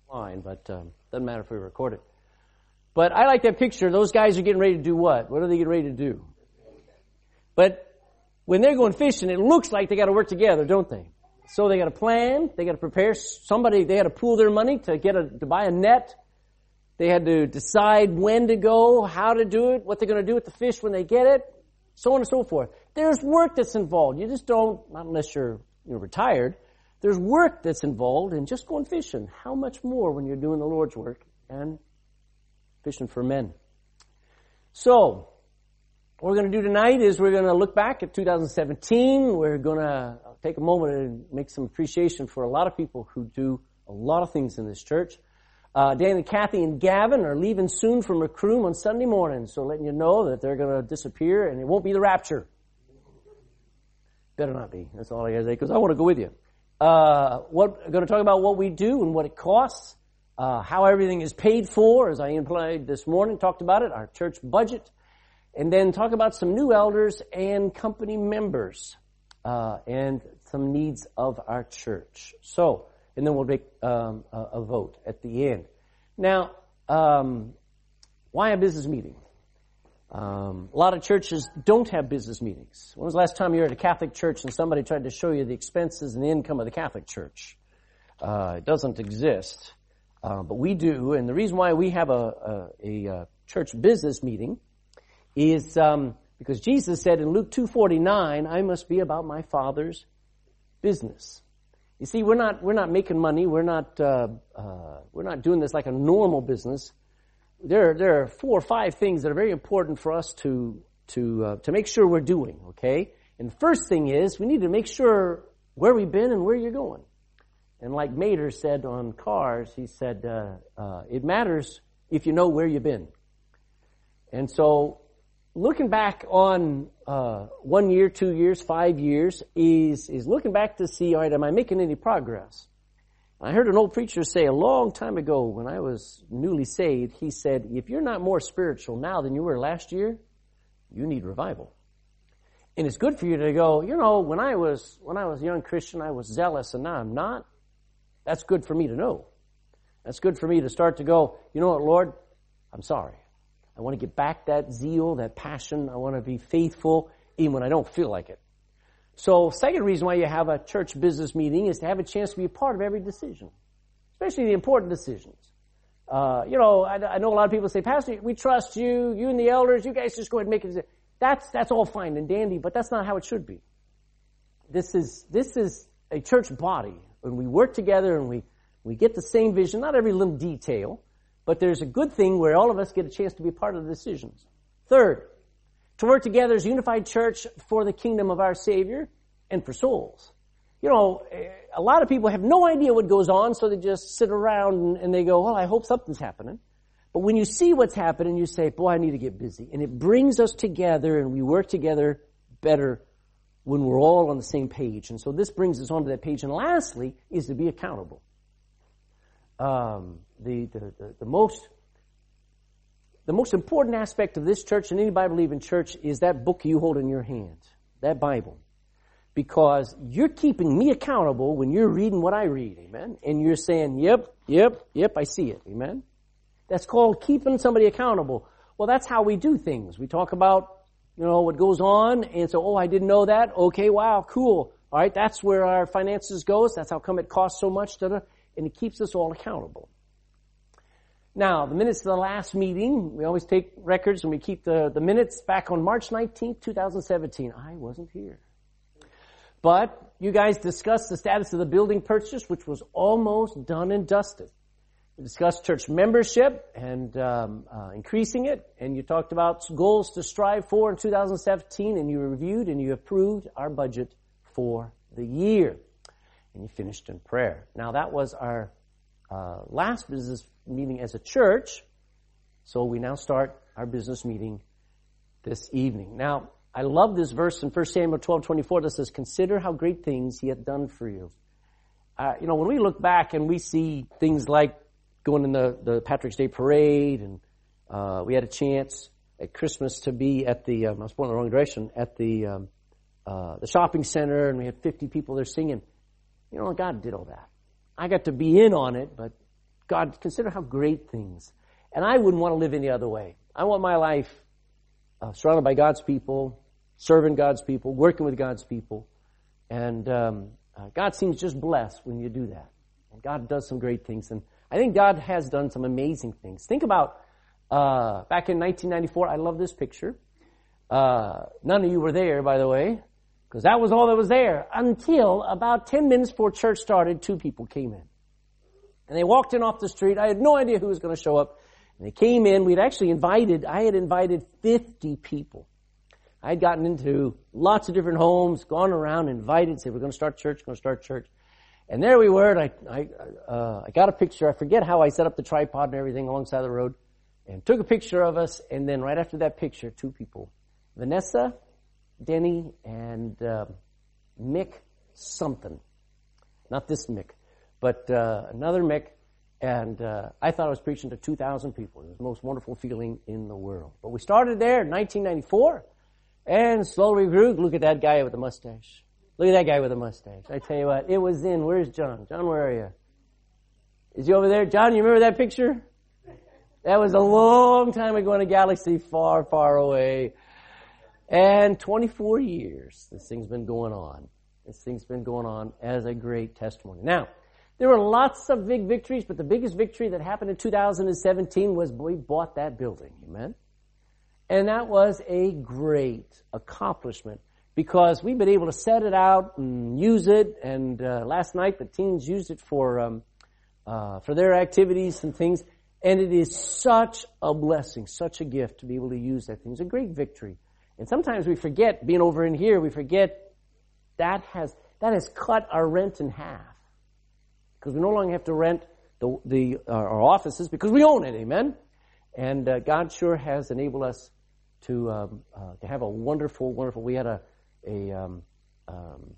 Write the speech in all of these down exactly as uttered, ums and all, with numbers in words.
line, but um, doesn't matter if we record it. But I like that picture. Those guys are getting ready to do what? What are they getting ready to do? But when they're going fishing, it looks like they got to work together, don't they? So they got to plan. They got to prepare. Somebody, they had to pool their money to get a to buy a net. They had to decide when to go, how to do it, what they're going to do with the fish when they get it, so on and so forth. There's work that's involved. You just don't, not unless you're you're retired. There's work that's involved in just going fishing. How much more when you're doing the Lord's work and fishing for men? So, what we're going to do tonight is we're going to look back at two thousand seventeen. We're going to take a moment and make some appreciation for a lot of people who do a lot of things in this church. Uh, Dan and Kathy and Gavin are leaving soon from Recruit on Sunday morning, so letting you know that they're going to disappear, and it won't be the rapture. Better not be. That's all I got to say, because I want to go with you. Uh, what, I'm going to talk about what we do and what it costs, uh, how everything is paid for, as I implied this morning, talked about it, our church budget, and then talk about some new elders and company members, uh, and some needs of our church. So, and then we'll make um, a, a vote at the end. Now, um, why a business meeting? Um, a lot of churches don't have business meetings. When was the last time you were at a Catholic church and somebody tried to show you the expenses and the income of the Catholic church? Uh, it doesn't exist, uh, but we do. And the reason why we have a, a, a church business meeting is um, because Jesus said in Luke two forty-nine, "I must be about my Father's business." You see, we're not we're not making money. We're not uh, uh, we're not doing this like a normal business. There there are four or five things that are very important for us to to uh, to make sure we're doing. Okay, and the first thing is we need to make sure where we've been and where you're going. And like Mater said on cars, he said uh, uh, it matters if you know where you've been. And so, looking back on uh, one year, two years, five years is is looking back to see, all right, am I making any progress? I heard an old preacher say a long time ago when I was newly saved, he said, if you're not more spiritual now than you were last year, you need revival. And it's good for you to go, you know, when I was when I was a young Christian, I was zealous and now I'm not. That's good for me to know. That's good for me to start to go, you know what, Lord, I'm sorry. I want to get back that zeal, that passion. I want to be faithful even when I don't feel like it. So, second reason why you have a church business meeting is to have a chance to be a part of every decision, especially the important decisions. Uh, you know, I, I know a lot of people say, Pastor, we trust you, you and the elders, you guys just go ahead and make it. That's, that's all fine and dandy, but that's not how it should be. This is, this is a church body, and we work together and we, we get the same vision, not every little detail, but there's a good thing where all of us get a chance to be part of the decisions. Third, to work together as a unified church for the kingdom of our Savior and for souls. You know, a lot of people have no idea what goes on, so they just sit around and, and they go, well, I hope something's happening. But when you see what's happening, you say, boy, I need to get busy. And it brings us together and we work together better when we're all on the same page. And so this brings us onto that page. And lastly is to be accountable. Um, the, the, the, the most The most important aspect of this church and anybody believing church is that book you hold in your hand, that Bible. Because you're keeping me accountable when you're reading what I read, amen? And you're saying, yep, yep, yep, I see it, amen? That's called keeping somebody accountable. Well, that's how we do things. We talk about, you know, what goes on, and so, oh, I didn't know that. Okay, wow, cool. All right, that's where our finances goes. That's how come it costs so much, da-da, and it keeps us all accountable. Now, the minutes of the last meeting, we always take records and we keep the, the minutes back on March nineteenth, twenty seventeen. I wasn't here. But you guys discussed the status of the building purchase, which was almost done and dusted. We discussed church membership and um, uh, increasing it, and you talked about goals to strive for in two thousand seventeen, and you reviewed and you approved our budget for the year. And you finished in prayer. Now, that was our uh, last business meeting as a church, so we now start our business meeting this evening. Now, I love this verse in First Samuel twelve twenty-four that says, consider how great things he hath done for you. Uh, you know, when we look back and we see things like going in the, the Patrick's Day parade, and uh, we had a chance at Christmas to be at the, um, I was pointing the wrong direction, at the um, uh, the shopping center, and we had fifty people there singing. You know, God did all that. I got to be in on it, but God, consider how great things. And I wouldn't want to live any other way. I want my life uh, surrounded by God's people, serving God's people, working with God's people. And um, uh, God seems just blessed when you do that. And God does some great things. And I think God has done some amazing things. Think about uh, back in nineteen ninety-four. I love this picture. Uh, none of you were there, by the way, because that was all that was there until about ten minutes before church started, two people came in. And they walked in off the street. I had no idea who was going to show up. And they came in. We'd actually invited, I had invited fifty people. I had gotten into lots of different homes, gone around, invited, said, we're going to start church, going to start church. And there we were, and I, I, uh, I got a picture. I forget how I set up the tripod and everything alongside the road, and took a picture of us. And then right after that picture, two people, Vanessa, Denny, and uh, Mick something. Not this Mick, but uh, another Mick. And uh, I thought I was preaching to two thousand people. It was the most wonderful feeling in the world. But we started there in nineteen ninety-four, and slowly grew. Look at that guy with the mustache. Look at that guy with a mustache. I tell you what, it was in. Where's John? John, where are you? Is he over there? John, you remember that picture? That was a long time ago in a galaxy far, far away. And twenty-four years this thing's been going on. This thing's been going on as a great testimony. Now, there were lots of big victories, but the biggest victory that happened in two thousand seventeen was we bought that building. Amen? And that was a great accomplishment, because we've been able to set it out and use it. And uh, last night the teens used it for um, uh, for their activities and things. And it is such a blessing, such a gift to be able to use that thing. It's a great victory. And sometimes we forget, being over in here, we forget that has that has cut our rent in half, because we no longer have to rent the the uh, our offices because we own it. Amen. And uh, God sure has enabled us to um, uh, to have a wonderful, wonderful. We had a a um, um,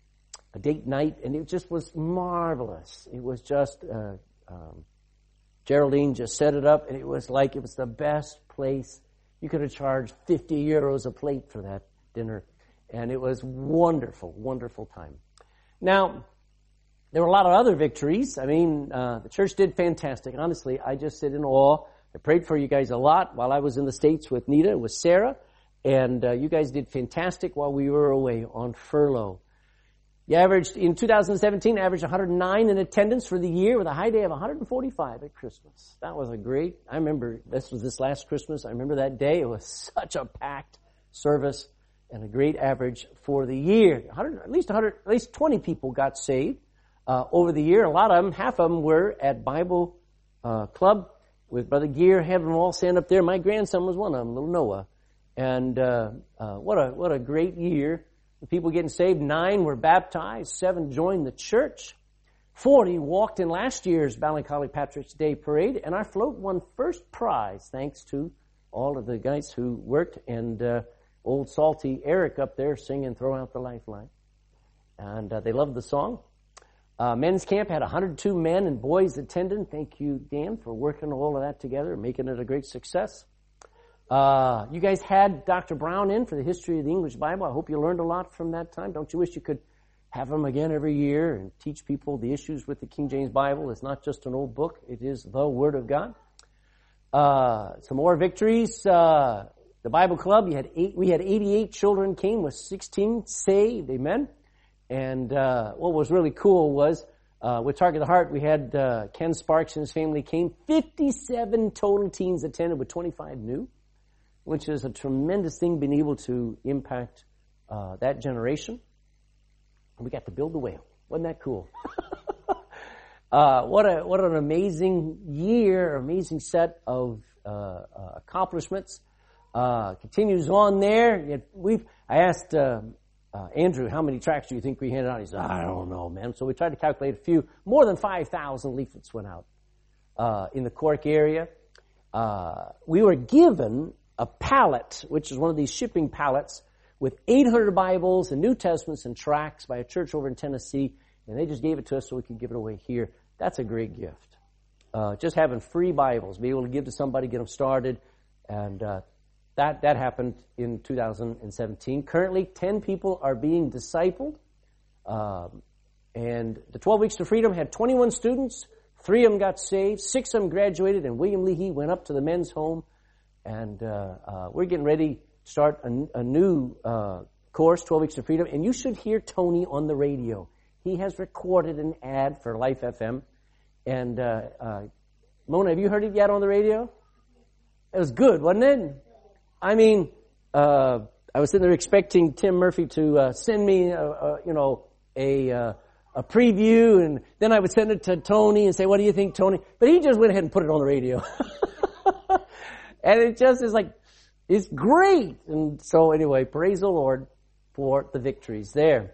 a date night, and it just was marvelous. It was just uh, um, Geraldine just set it up, and it was like it was the best place. You could have charged fifty euros a plate for that dinner, and it was wonderful, wonderful time. Now, there were a lot of other victories. I mean, uh, the church did fantastic. Honestly, I just sit in awe. I prayed for you guys a lot while I was in the States with Nita, with Sarah. And uh, you guys did fantastic while we were away on furlough. You averaged, in two thousand seventeen, averaged one hundred nine in attendance for the year, with a high day of one hundred forty-five at Christmas. That was a great, I remember, this was this last Christmas. I remember that day. It was such a packed service and a great average for the year. one hundred, at least one hundred, at least twenty people got saved uh, over the year. A lot of them, half of them were at Bible uh, Club with Brother Gear, having them all stand up there. My grandson was one of them, little Noah. And uh, uh, what a what a great year. The people getting saved. Nine were baptized. Seven joined the church. Forty walked in last year's Ballincollig Patrick's Day Parade. And our float won first prize, thanks to all of the guys who worked. And uh, old salty Eric up there singing Throw Out the Lifeline. And uh, they loved the song. Uh, men's camp had one hundred two men and boys attending. Thank you, Dan, for working all of that together and making it a great success. Uh, you guys had Doctor Brown in for the history of the English Bible. I hope you learned a lot from that time. Don't you wish you could have him again every year and teach people the issues with the King James Bible? It's not just an old book. It is the Word of God. Uh, some more victories. Uh, the Bible Club, you had eight, we had eighty-eight children came with sixteen saved. Amen. And uh, what was really cool was uh, with Target the Heart, we had uh, Ken Sparks and his family came. fifty-seven total teens attended with twenty-five new, which is a tremendous thing, being able to impact uh, that generation. And we got to build the whale. Wasn't that cool? uh, what a what an amazing year, amazing set of uh, uh, accomplishments. Uh, continues on there. Yet we've I asked uh, uh, Andrew, how many tracts do you think we handed out? He said, I don't know, man. So we tried to calculate a few. More than five thousand leaflets went out uh, in the Cork area. Uh, we were given a pallet, which is one of these shipping pallets, with eight hundred Bibles and New Testaments and tracts by a church over in Tennessee, and they just gave it to us so we could give it away here. That's a great gift. Uh, just having free Bibles, be able to give to somebody, get them started, and uh, that that happened in two thousand seventeen. Currently, ten people are being discipled, um, and the twelve Weeks to Freedom had twenty-one students, Three of them got saved. Six of them graduated, and William Leahy went up to the men's home. And uh, uh, we're getting ready to start a, a new uh, course, twelve Weeks of Freedom. And you should hear Tony on the radio. He has recorded an ad for Life F M. And uh, uh, Mona, have you heard it yet on the radio? It was good, wasn't it? I mean, uh, I was sitting there expecting Tim Murphy to uh, send me, a, a, you know, a uh, a preview, and then I would send it to Tony and say, "What do you think, Tony?" But he just went ahead and put it on the radio, and it just is like, it's great. And so, anyway, praise the Lord for the victories there.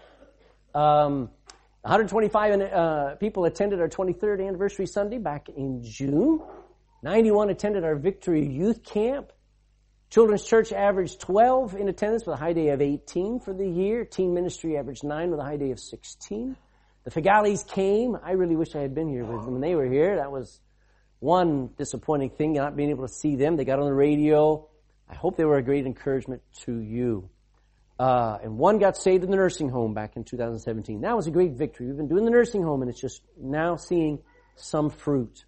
Um, one hundred twenty-five uh, people attended our twenty-third anniversary Sunday back in June. ninety-one attended our Victory Youth Camp. Children's Church averaged twelve in attendance with a high day of eighteen for the year. Teen Ministry averaged nine with a high day of sixteen. The Figalis came. I really wish I had been here with them when they were here. That was one disappointing thing, not being able to see them. They got on the radio. I hope they were a great encouragement to you. Uh, and one got saved in the nursing home back in two thousand seventeen. That was a great victory. We've been doing the nursing home, and it's just now seeing some fruit.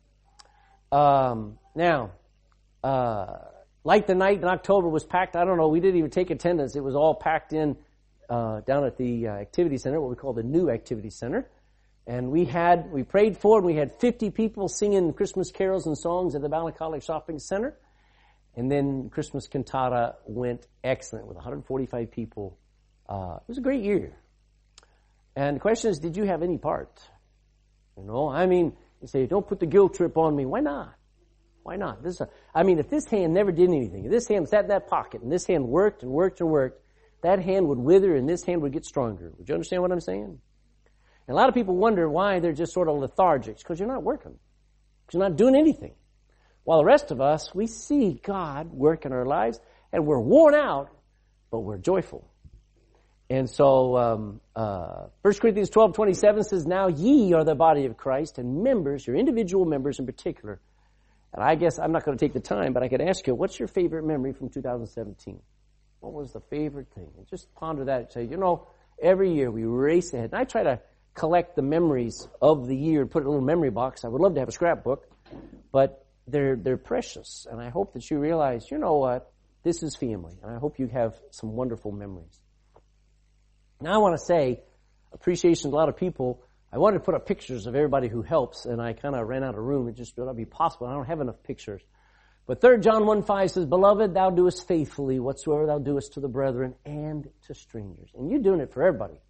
Um, now, uh, Light the Night in October was packed. I don't know. We didn't even take attendance. It was all packed in uh, down at the uh, activity center, what we call the new activity center. And we had, we prayed for it. And we had fifty people singing Christmas carols and songs at the Ballard College Shopping Center. And then Christmas Cantata went excellent with one hundred forty-five people. Uh, it was a great year. And the question is, did you have any part? You know, I mean, you say, don't put the guilt trip on me. Why not? Why not? This, is a, I mean, if this hand never did anything, if this hand sat in that pocket and this hand worked and worked and worked, that hand would wither and this hand would get stronger. Would you understand what I'm saying? And a lot of people wonder why they're just sort of lethargic. It's because you're not working. Because you're not doing anything. While the rest of us, we see God work in our lives and we're worn out, but we're joyful. And so, um, uh, First Corinthians twelve twenty-seven says, now ye are the body of Christ and members, your individual members in particular. And I guess I'm not going to take the time, but I could ask you, what's your favorite memory from two thousand seventeen? What was the favorite thing? And just ponder that and say, you know, every year we race ahead. And I try to collect the memories of the year and put it in a little memory box. I would love to have a scrapbook, but they're, they're precious. And I hope that you realize, you know what, this is family. And I hope you have some wonderful memories. Now I want to say, appreciation to a lot of people. I wanted to put up pictures of everybody who helps, and I kind of ran out of room. It just would not be possible. I don't have enough pictures. But Third John one five says, Beloved, thou doest faithfully whatsoever thou doest to the brethren and to strangers. And you're doing it for everybody.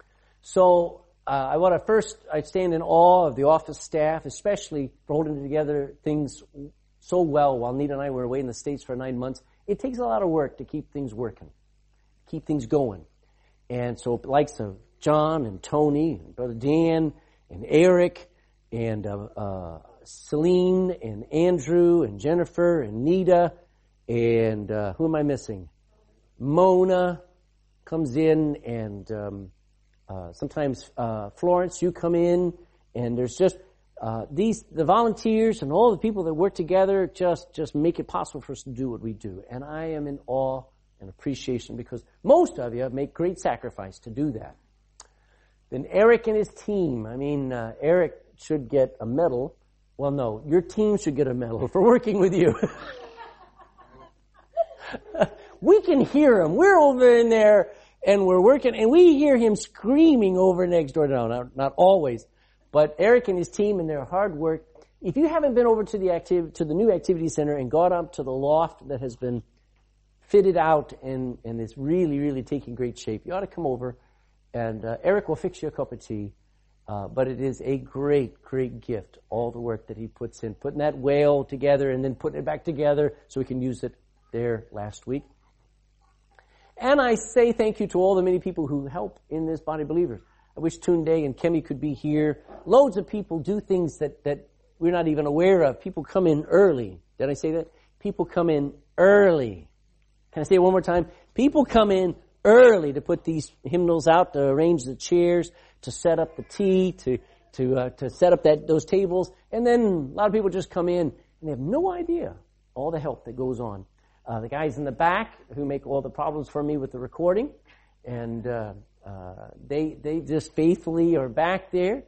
So uh, I want to first, I stand in awe of the office staff, especially for holding together things so well while Nita and I were away in the States for nine months. It takes a lot of work to keep things working, keep things going. And so likes of John and Tony and Brother Dan and Eric and uh, uh, Celine and Andrew and Jennifer and Nita and uh, who am I missing? Mona comes in and um, uh, sometimes uh, Florence, you come in, and there's just uh, these the volunteers and all the people that work together just just make it possible for us to do what we do. And I am in awe and appreciation because most of you make great sacrifice to do that. Then Eric and his team. I mean, uh, Eric should get a medal. Well, no, your team should get a medal for working with you. We can hear him. We're over in there and we're working, and we hear him screaming over next door. No, not, not always, but Eric and his team and their hard work. If you haven't been over to the activ- to the new activity center and gone up to the loft that has been fitted out and, and is really, really taking great shape, you ought to come over. And uh, Eric will fix you a cup of tea. Uh, but it is a great, great gift, all the work that he puts in, putting that whale together and then putting it back together so we can use it there last week. And I say thank you to all the many people who help in this body of believers. I wish Tunde and Kemi could be here. Loads of people do things that, that we're not even aware of. People come in early. Did I say that? People come in early. Can I say it one more time? People come in early to put these hymnals out, to arrange the chairs, to set up the tea, to to uh, to set up that those tables, and then a lot of people just come in and they have no idea all the help that goes on. Uh, the guys in the back who make all the problems for me with the recording, and uh, uh, they they just faithfully are back there,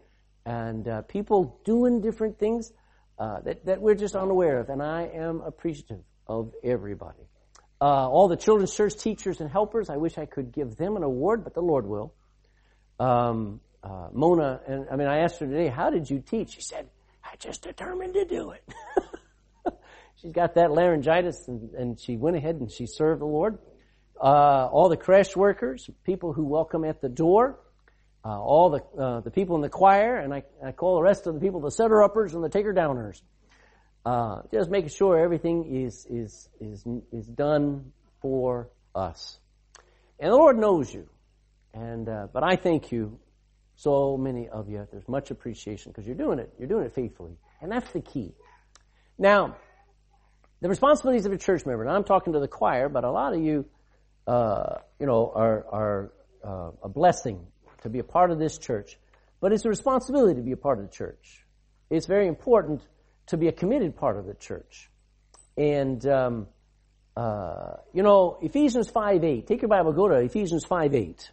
and uh, people doing different things uh, that, that we're just unaware of. And I am appreciative of everybody. Uh, all the children's church teachers and helpers, I wish I could give them an award, but the Lord will. Um, uh, Mona, and I mean, I asked her today, how did you teach? She said, I just determined to do it. She's got that laryngitis, and, and she went ahead and she served the Lord. Uh, all the crash workers, people who welcome at the door, uh, all the uh, the people in the choir, and I, I call the rest of the people the setter-uppers and the taker-downers. Uh, just making sure everything is is is is done for us. And the Lord knows you. And uh, but I thank you, so many of you. There's much appreciation because you're doing it. You're doing it faithfully, and that's the key. Now, the responsibilities of a church member. Now, I'm talking to the choir, but a lot of you, uh, you know, are are uh, a blessing to be a part of this church. But it's a responsibility to be a part of the church. It's very important to be a committed part of the church. And um, uh, you know, Ephesians five eight. Take your Bible, go to Ephesians five eight.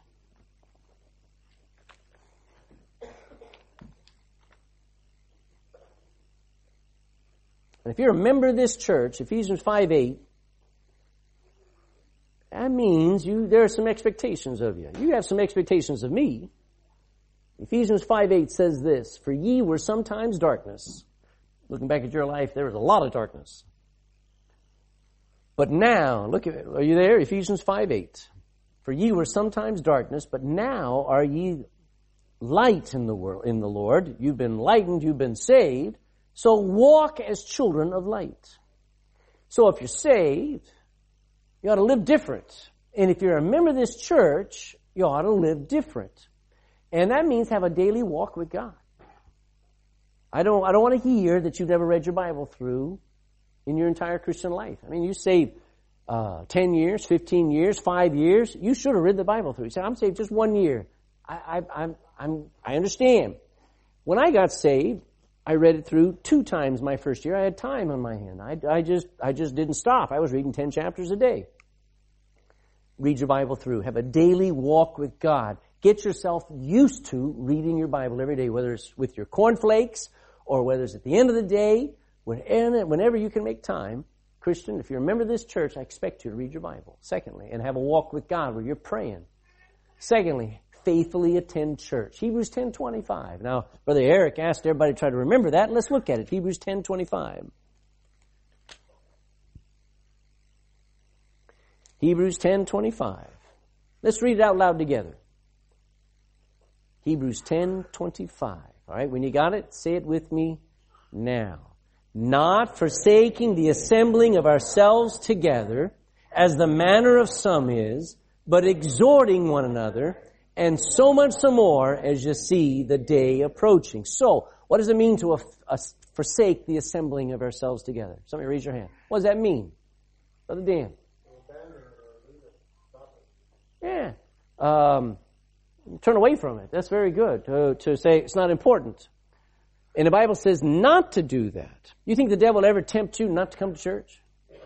And if you're a member of this church, Ephesians five eight, that means you there are some expectations of you. You have some expectations of me. Ephesians five eight says this, for ye were sometimes darkness. Looking back at your life, there was a lot of darkness. But now, look at, are you there? Ephesians five eight. For ye were sometimes darkness, but now are ye light in the world, in the Lord. You've been lightened, you've been saved. So walk as children of light. So if you're saved, you ought to live different. And if you're a member of this church, you ought to live different. And that means have a daily walk with God. I don't, I don't want to hear that you've never read your Bible through in your entire Christian life. I mean, you saved uh, ten years, fifteen years, five years. You should have read the Bible through. You say, I'm saved just one year. I, I, I'm, I'm, I understand. When I got saved, I read it through two times my first year. I had time on my hand. I, I just, I just didn't stop. I was reading ten chapters a day. Read your Bible through. Have a daily walk with God. Get yourself used to reading your Bible every day, whether it's with your cornflakes or whether it's at the end of the day, whenever you can make time. Christian, if you're a member of this church, I expect you to read your Bible. Secondly, and have a walk with God where you're praying. Secondly, faithfully attend church. Hebrews ten twenty-five. Now, Brother Eric asked everybody to try to remember that. Let's look at it. Hebrews ten twenty-five. Hebrews ten twenty-five. Let's read it out loud together. Hebrews ten twenty-five. All right, when you got it, say it with me now. Not forsaking the assembling of ourselves together, as the manner of some is, but exhorting one another, and so much the more as you see the day approaching. So, what does it mean to a, a, forsake the assembling of ourselves together? Somebody raise your hand. What does that mean? Brother Dan. Yeah. Um, turn away from it. That's very good. To, to say it's not important. And the Bible says not to do that. You think the devil will ever tempt you not to come to church?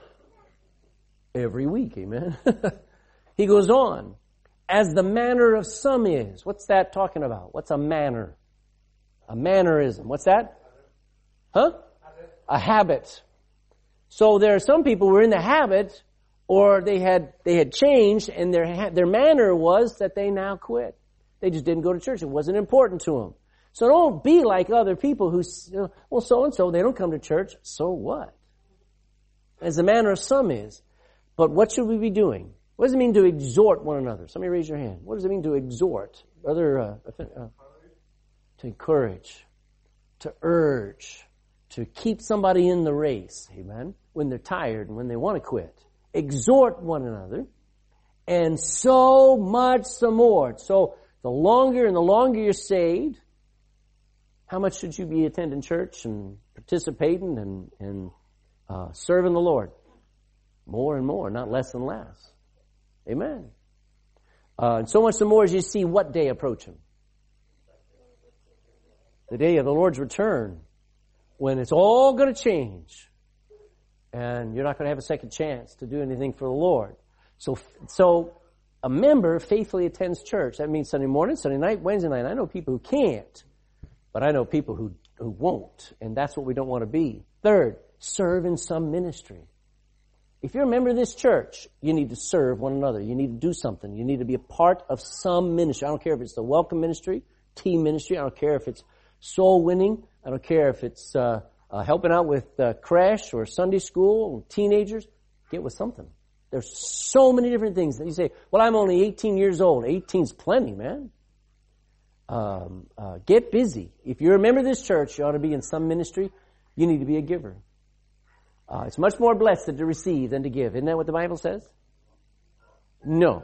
Every week, amen. He goes on. As the manner of some is. What's that talking about? What's a manner? A mannerism. What's that? Huh? A habit. So there are some people who were in the habit, or they had they had changed, and their their manner was that they now quit. They just didn't go to church. It wasn't important to them. So don't be like other people who, you know, well, so and so they don't come to church. So what? As the manner of some is. But what should we be doing? What does it mean to exhort one another? Somebody raise your hand. What does it mean to exhort? Brother, uh, uh, to encourage, to urge, to keep somebody in the race, amen, when they're tired and when they want to quit. Exhort one another, and so much some more. So the longer and the longer you're saved, how much should you be attending church and participating and, and uh, serving the Lord? More and more, not less and less. Amen. Uh, and so much the more as you see what day approaching. The day of the Lord's return, when it's all going to change, and you're not going to have a second chance to do anything for the Lord. So, so a member faithfully attends church. That means Sunday morning, Sunday night, Wednesday night. I know people who can't. But I know people who, who won't, and that's what we don't want to be. Third, serve in some ministry. If you're a member of this church, you need to serve one another. You need to do something. You need to be a part of some ministry. I don't care if it's the welcome ministry, team ministry. I don't care if it's soul winning. I don't care if it's uh, uh helping out with uh, creche or Sunday school or teenagers. Get with something. There's so many different things that you say, well, I'm only eighteen years old. eighteen's plenty, man. Um, uh, get busy. If you're a member of this church, you ought to be in some ministry. You need to be a giver. Uh, it's much more blessed to receive than to give. Isn't that what the Bible says? No.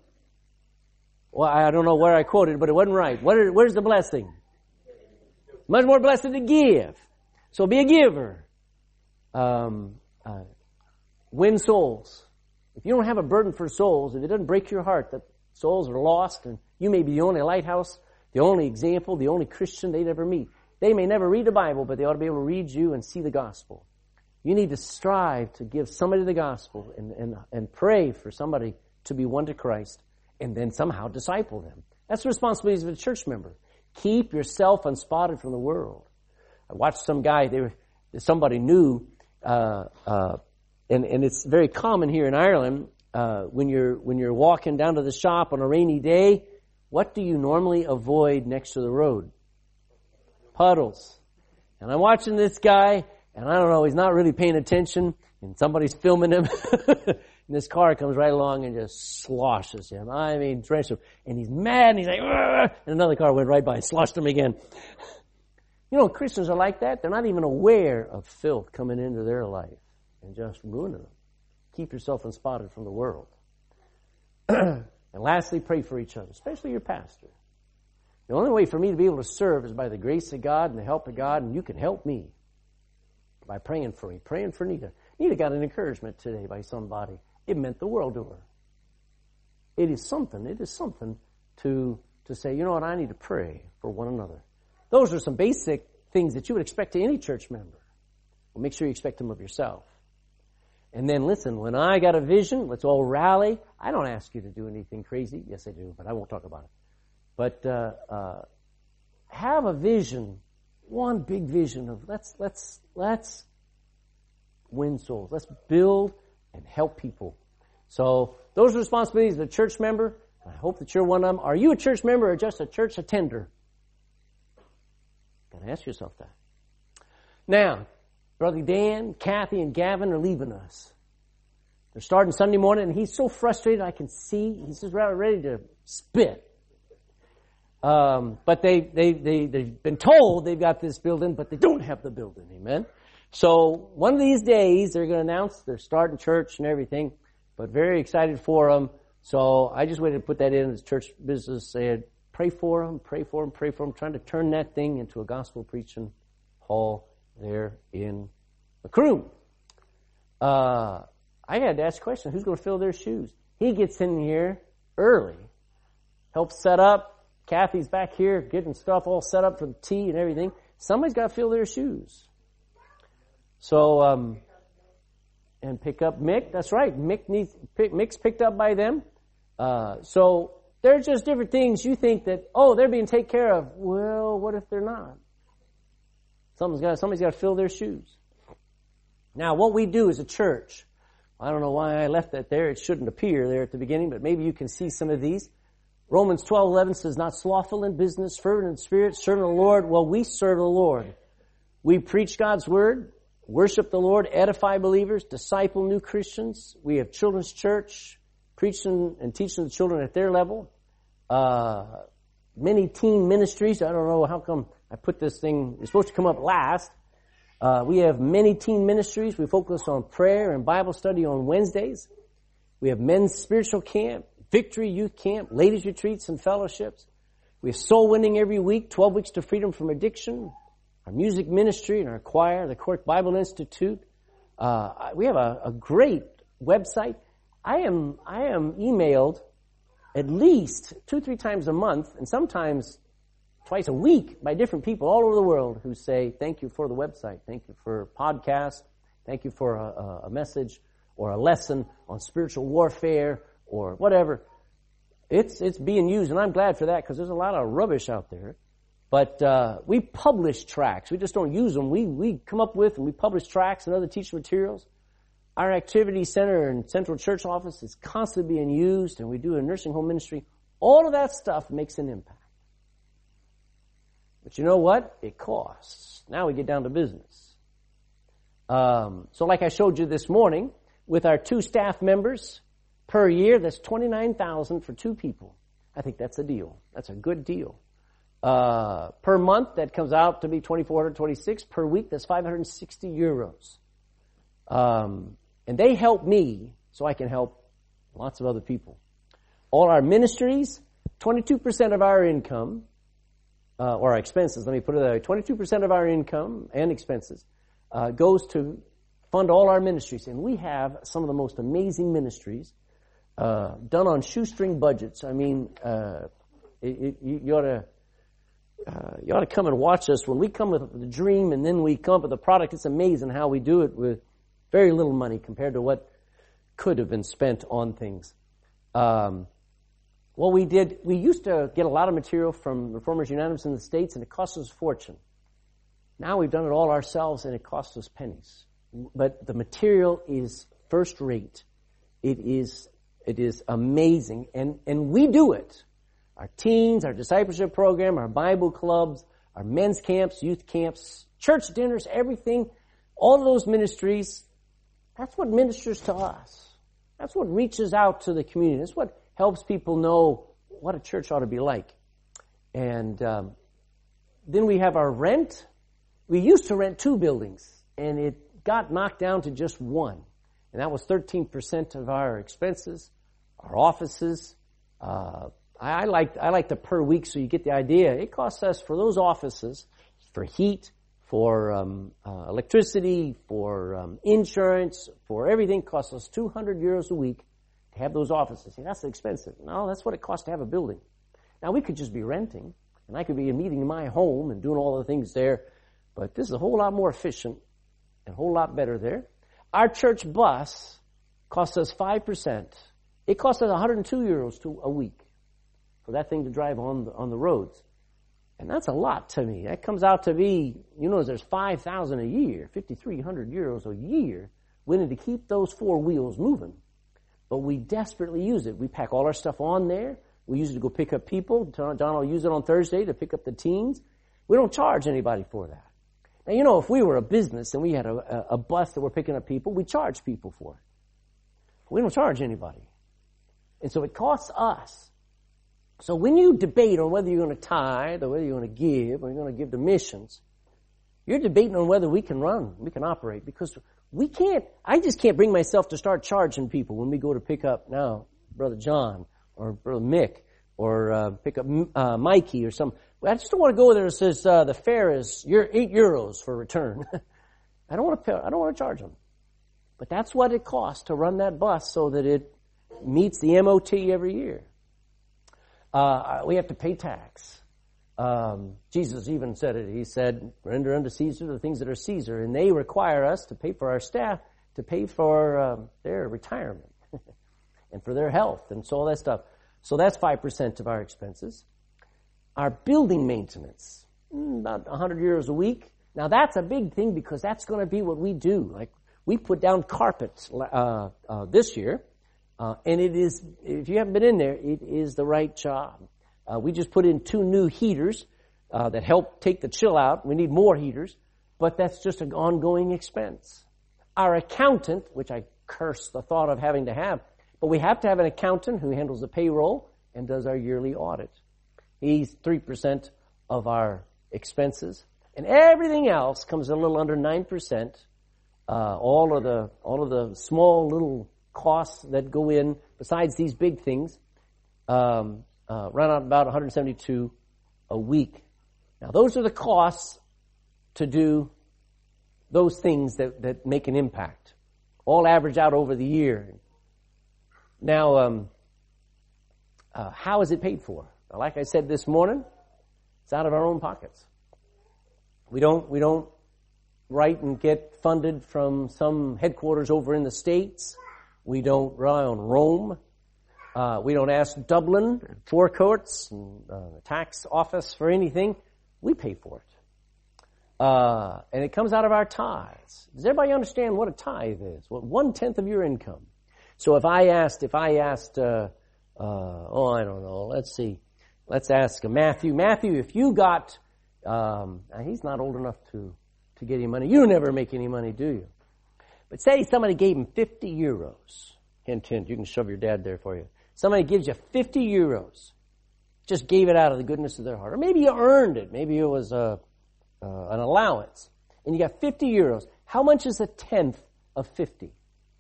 Well, I don't know where I quoted, but it wasn't right. What are, where's the blessing? Much more blessed to give. So be a giver. Um, uh, win souls. If you don't have a burden for souls, if it doesn't break your heart that souls are lost and you may be the only lighthouse, the only example, the only Christian they'd ever meet. They may never read the Bible, but they ought to be able to read you and see the gospel. You need to strive to give somebody the gospel and, and, and pray for somebody to be won to Christ and then somehow disciple them. That's the responsibility of a church member. Keep yourself unspotted from the world. I watched some guy, they were, somebody new, uh, uh, and, and it's very common here in Ireland, uh, when you're, when you're walking down to the shop on a rainy day, what do you normally avoid next to the road? Puddles. And I'm watching this guy, and I don't know, he's not really paying attention, and somebody's filming him, and this car comes right along and just sloshes him. I mean, drenched him. And he's mad, and he's like, "Argh!" And another car went right by and sloshed him again. You know, Christians are like that. They're not even aware of filth coming into their life and just ruining them. Keep yourself unspotted from the world. And lastly, pray for each other, especially your pastor. The only way for me to be able to serve is by the grace of God and the help of God, and you can help me by praying for me, praying for Nita. Nita got an encouragement today by somebody. It meant the world to her. It is something, it is something to, to say, you know what, I need to pray for one another. Those are some basic things that you would expect to any church member. Well, make sure you expect them of yourself. And then listen, when I got a vision, let's all rally. I don't ask you to do anything crazy. Yes, I do, but I won't talk about it. But uh, uh, have a vision, one big vision of let's let's let's win souls. Let's build and help people. So those are responsibilities of a church member. I hope that you're one of them. Are you a church member or just a church attender? Got to ask yourself that. Now, Brother Dan, Kathy, and Gavin are leaving us. They're starting Sunday morning, and he's so frustrated I can see. He's just ready to spit. Um, but they, they, they, they've been told they've got this building, but they don't have the building. Amen? So one of these days, they're going to announce they're starting church and everything, but very excited for them. So I just wanted to put that in as church business, said, pray for them, pray for them, pray for them, trying to turn that thing into a gospel preaching hall there in Macroom. Uh, I had to ask a question, who's going to fill their shoes? He gets in here early, helps set up. Kathy's back here getting stuff all set up for the tea and everything. Somebody's got to fill their shoes. So, um, and pick up Mick. That's right. Mick needs, pick, Mick's picked up by them. Uh, so there's just different things you think that, oh, they're being taken care of. Well, what if they're not? Somebody's got, somebody's got to fill their shoes. Now, what we do as a church, I don't know why I left that there. It shouldn't appear there at the beginning, but maybe you can see some of these. Romans twelve eleven says, not slothful in business, fervent in spirit, serving the Lord. Well, we serve the Lord. We preach God's word, worship the Lord, edify believers, disciple new Christians. We have children's church, preaching and teaching the children at their level. Uh, many teen ministries. I don't know how come I put this thing, it's supposed to come up last. Uh, we have many teen ministries. We focus on prayer and Bible study on Wednesdays. We have men's spiritual camp, Victory Youth Camp, ladies retreats and fellowships. We have soul winning every week, twelve weeks to freedom from addiction. Our music ministry and our choir, the Cork Bible Institute. Uh, we have a, a great website. I am, I am emailed at least two, three times a month, and sometimes twice a week by different people all over the world who say, thank you for the website. Thank you for podcasts. Thank you for a, a message or a lesson on spiritual warfare or whatever. It's, it's being used, and I'm glad for that because there's a lot of rubbish out there. But uh, we publish tracts. We just don't use them. We we come up with and we publish tracts and other teaching materials. Our activity center and central church office is constantly being used, and we do a nursing home ministry. All of that stuff makes an impact. But you know what? It costs. Now we get down to business. Um, so like I showed you this morning, with our two staff members per year, that's twenty-nine thousand dollars for two people. I think that's a deal. That's a good deal. Uh, per month, that comes out to be twenty-four hundred twenty-six. Per week, that's five hundred sixty euros. Um, and they help me so I can help lots of other people. All our ministries, twenty-two percent of our income, uh, or our expenses, let me put it that way, twenty-two percent of our income and expenses uh, goes to fund all our ministries. And we have some of the most amazing ministries uh, done on shoestring budgets. I mean, uh, it, it, you, you ought to uh, you ought to come and watch us when we come with the dream and then we come up with a product. It's amazing how we do it with very little money compared to what could have been spent on things. Um, well, we did. We used to get a lot of material from Reformers Unanimous in the States, and it cost us a fortune. Now we've done it all ourselves, and it costs us pennies. But the material is first rate. It is it is amazing, and and we do it. Our teens, our discipleship program, our Bible clubs, our men's camps, youth camps, church dinners, everything, all of those ministries. That's what ministers to us. That's what reaches out to the community. That's what helps people know what a church ought to be like. And um, then we have our rent. We used to rent two buildings, and it got knocked down to just one. And that was thirteen percent of our expenses, our offices. Uh, I, I like I like the per week, so you get the idea. It costs us for those offices, for heat, for um, uh, electricity, for um, insurance, for everything, costs us two hundred euros a week to have those offices. See, that's expensive. No, that's what it costs to have a building. Now, we could just be renting, and I could be meeting in my home and doing all the things there, but this is a whole lot more efficient and a whole lot better there. Our church bus costs us five percent. It costs us one hundred two euros to a week for that thing to drive on the, on the roads. And that's a lot to me. That comes out to be, you know, there's five thousand a year, fifty-three hundred euros a year, willing to keep those four wheels moving. But we desperately use it. We pack all our stuff on there. We use it to go pick up people. Don will use it on Thursday to pick up the teens. We don't charge anybody for that. Now, you know, if we were a business and we had a, a bus that we're picking up people, we charge people for it. We don't charge anybody. And so it costs us. So when you debate on whether you're going to tithe or whether you're going to give or you're going to give to missions, you're debating on whether we can run, we can operate, because we can't, I just can't bring myself to start charging people when we go to pick up now Brother John or Brother Mick or uh, pick up uh, Mikey or some. I just don't want to go there and says uh, the fare is you're eight euros for return. I don't want to pay, I don't want to charge them. But that's what it costs to run that bus so that it meets the M O T every year. Uh, we have to pay tax. Um, Jesus even said it. He said, render unto Caesar the things that are Caesar. And they require us to pay for our staff, to pay for um, their retirement and for their health and so all that stuff. So that's five percent of our expenses. Our building maintenance, about one hundred euros a week. Now that's a big thing because that's going to be what we do. Like we put down carpets uh, uh, this year. Uh, and it is, if you haven't been in there, it is the right job. Uh, we just put in two new heaters uh, that help take the chill out. We need more heaters, but that's just an ongoing expense. Our accountant, which I curse the thought of having to have, but we have to have an accountant who handles the payroll and does our yearly audit. He's three percent of our expenses, and everything else comes a little under nine percent. Uh, all of the all of the small little costs that go in besides these big things um, uh, run out about one hundred seventy-two a week. Now, those are the costs to do those things that, that make an impact. All average out over the year. Now, um, uh, how is it paid for? Now, like I said this morning, it's out of our own pockets. We don't we don't write and get funded from some headquarters over in the States. We don't rely on Rome. Uh, we don't ask Dublin, forecourts, and uh, the tax office for anything. We pay for it. Uh, and it comes out of our tithes. Does everybody understand what a tithe is? Well, one-tenth of your income. So if I asked, if I asked, uh, uh, oh, I don't know, let's see. Let's ask Matthew. Matthew, if you got, um, he's not old enough to, to get any money. You never make any money, do you? But say somebody gave him fifty euros. Hint, hint, you can shove your dad there for you. Somebody gives you fifty euros. Just gave it out of the goodness of their heart. Or maybe you earned it. Maybe it was a, uh, an allowance. And you got fifty euros. How much is a tenth of fifty?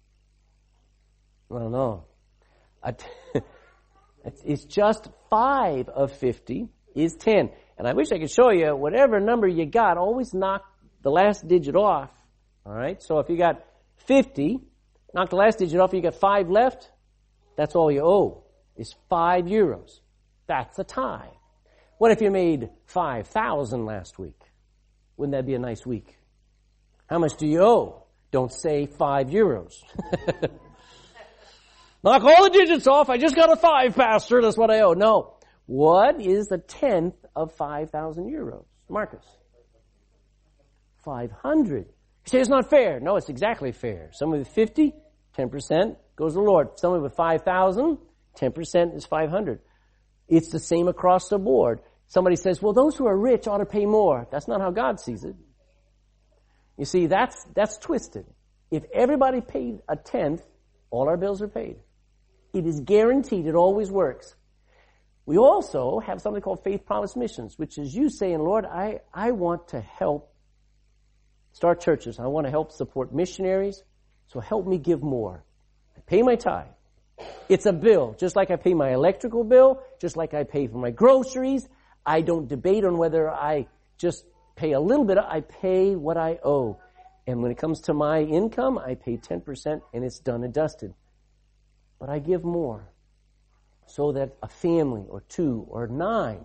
I don't know. A t- it's just five of fifty is ten. And I wish I could show you whatever number you got, always knock the last digit off. All right? So if you got fifty, knock the last digit off, you got five left, that's all you owe, is five euros. That's a tithe. What if you made five thousand last week? Wouldn't that be a nice week? How much do you owe? Don't say five euros. Knock all the digits off. I just got a five, Pastor. That's what I owe. No. What is a tenth of five thousand euros? Marcus. five hundred. You say it's not fair. No, it's exactly fair. Somebody with fifty, ten percent goes to the Lord. Somebody with five thousand, ten percent is five hundred. It's the same across the board. Somebody says, well, those who are rich ought to pay more. That's not how God sees it. You see, that's, that's twisted. If everybody paid a tenth, all our bills are paid. It is guaranteed. It always works. We also have something called Faith Promise Missions, which is you saying, Lord, I, I want to help start churches. I want to help support missionaries. So help me give more. I pay my tithe. It's a bill, just like I pay my electrical bill, just like I pay for my groceries. I don't debate on whether I just pay a little bit. I pay what I owe. And when it comes to my income, I pay ten percent and it's done and dusted. But I give more so that a family or two or nine,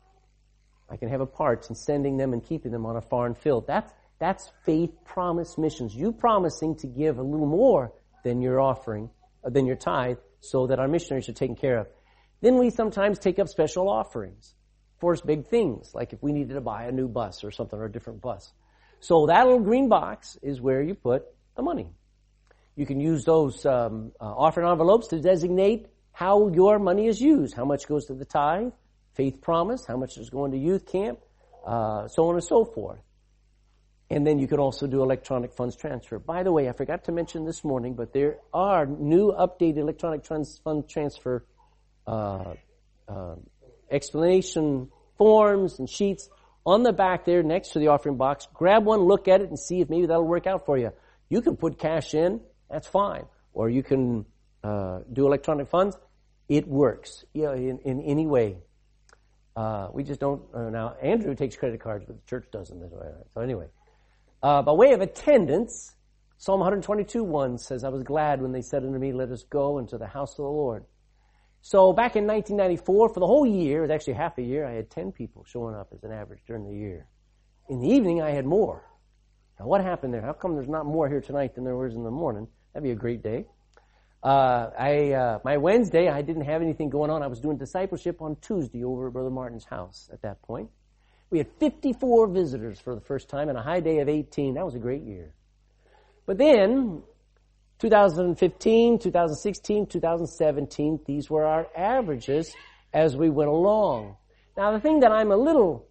I can have a part in sending them and keeping them on a foreign field. That's, that's faith promise missions. You promising to give a little more than your offering, than your tithe, so that our missionaries are taken care of. Then we sometimes take up special offerings for big things, like if we needed to buy a new bus or something, or a different bus. So that little green box is where you put the money. You can use those um, uh, offering envelopes to designate how your money is used. How much goes to the tithe, faith promise, how much is going to youth camp, uh, so on and so forth. And then you could also do electronic funds transfer. By the way, I forgot to mention this morning, but there are new updated electronic trans- fund transfer uh, uh, explanation forms and sheets on the back there next to the offering box. Grab one, look at it, and see if maybe that'll work out for you. You can put cash in, that's fine. Or you can uh, do electronic funds. It works, you know, in, in any way. Uh, we just don't, uh, now Andrew takes credit cards, but the church doesn't. So anyway. Uh, by way of attendance, Psalm one twenty-two one says, I was glad when they said unto me, let us go into the house of the Lord. So back in nineteen ninety-four, for the whole year, it was actually half a year, I had ten people showing up as an average during the year. In the evening, I had more. Now what happened there? How come there's not more here tonight than there was in the morning? That'd be a great day. Uh, I, uh, my Wednesday, I didn't have anything going on. I was doing discipleship on Tuesday over at Brother Martin's house at that point. We had fifty-four visitors for the first time and a high day of eighteen. That was a great year. But then, two thousand fifteen, two thousand sixteen, two thousand seventeen, these were our averages as we went along. Now, the thing that I'm a little,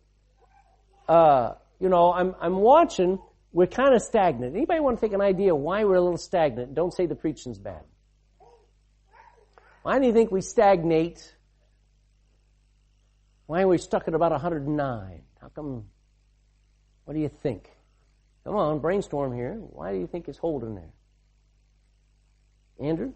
uh, you know, I'm, I'm watching, we're kind of stagnant. Anybody want to take an idea why we're a little stagnant? Don't say the preaching's bad. Why do you think we stagnate? Why are we stuck at about one hundred nine? How come? What do you think? Come on, brainstorm here. Why do you think it's holding there? Andrew?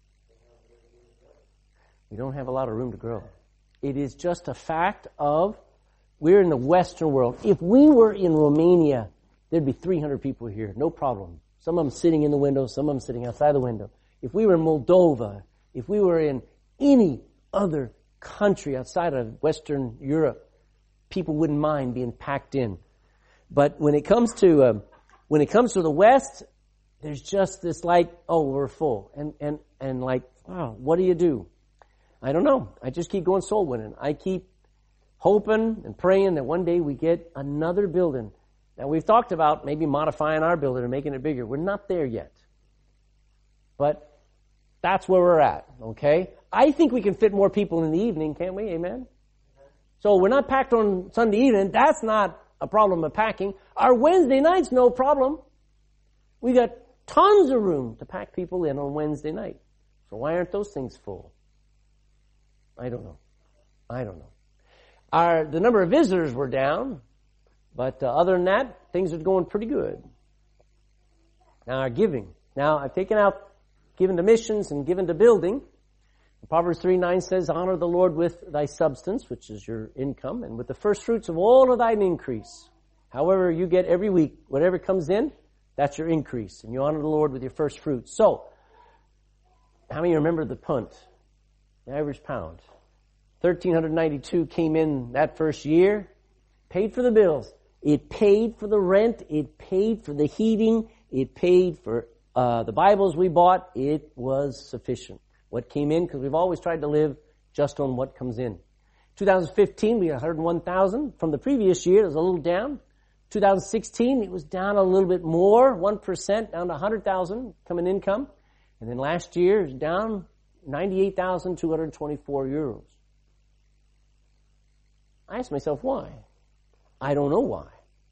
We don't have a lot of room to grow. It is just a fact of we're in the Western world. If we were in Romania, there'd be three hundred people here, no problem. Some of them sitting in the window, some of them sitting outside the window. If we were in Moldova, if we were in any other country outside of Western Europe, people wouldn't mind being packed in. But when it comes to uh, when it comes to the West, there's just this like, oh, we're full, and and and like, wow, what do you do? I don't know. I just keep going soul winning. I keep hoping and praying that one day we get another building. Now, we've talked about maybe modifying our building and making it bigger. We're not there yet. But that's where we're at, okay? I think we can fit more people in the evening, can't we? Amen? So we're not packed on Sunday evening. That's not a problem of packing. Our Wednesday night's no problem. We got tons of room to pack people in on Wednesday night. So why aren't those things full? I don't know. I don't know. Our, the number of visitors were down, but uh, other than that, things are going pretty good. Now our giving. Now I've taken out giving to missions and giving to building. Proverbs three nine says, honor the Lord with thy substance, which is your income, and with the first fruits of all of thine increase. However you get every week, whatever comes in, that's your increase. And you honor the Lord with your first fruits. So, how many remember the punt? The average pound. one thousand three hundred ninety-two came in that first year. Paid for the bills. It paid for the rent. It paid for the heating. It paid for uh, the Bibles we bought. It was sufficient. What came in, because we've always tried to live just on what comes in. twenty fifteen, we had one hundred one thousand. From the previous year, it was a little down. twenty sixteen, it was down a little bit more, one percent, down to one hundred thousand coming income. And then last year, it was down ninety-eight thousand two hundred twenty-four euros. I asked myself, why? I don't know why.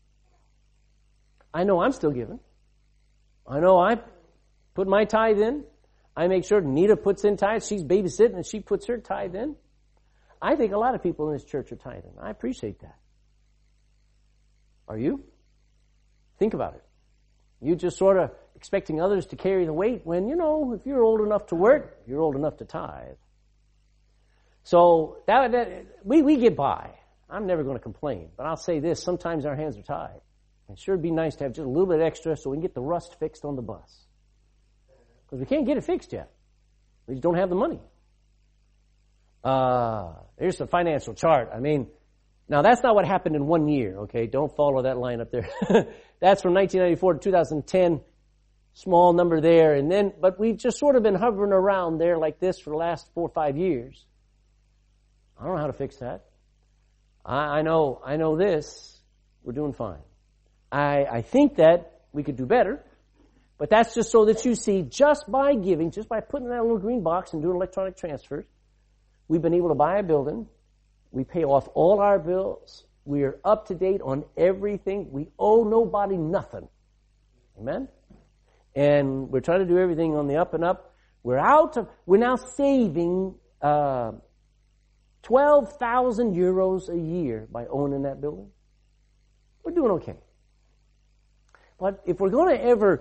I know I'm still giving. I know I put my tithe in. I make sure Nita puts in tithes. She's babysitting and she puts her tithe in. I think a lot of people in this church are tithing. I appreciate that. Are you? Think about it. You just sort of expecting others to carry the weight when, you know, if you're old enough to work, you're old enough to tithe. So that, that we, we get by. I'm never going to complain. But I'll say this, sometimes our hands are tied. It sure would be nice to have just a little bit extra so we can get the rust fixed on the bus. Because we can't get it fixed yet. We just don't have the money. Uh, here's the financial chart. I mean, now that's not what happened in one year, okay? Don't follow that line up there. That's from nineteen ninety-four to two thousand ten. Small number there. And then, but we've just sort of been hovering around there like this for the last four or five years. I don't know how to fix that. I, I know, I know this. We're doing fine. I, I think that we could do better. But that's just so that you see, just by giving, just by putting in that little green box and doing electronic transfers, we've been able to buy a building. We pay off all our bills. We are up to date on everything. We owe nobody nothing. Amen? And we're trying to do everything on the up and up. We're out of, we're now saving uh, twelve thousand euros a year by owning that building. We're doing okay. But if we're going to ever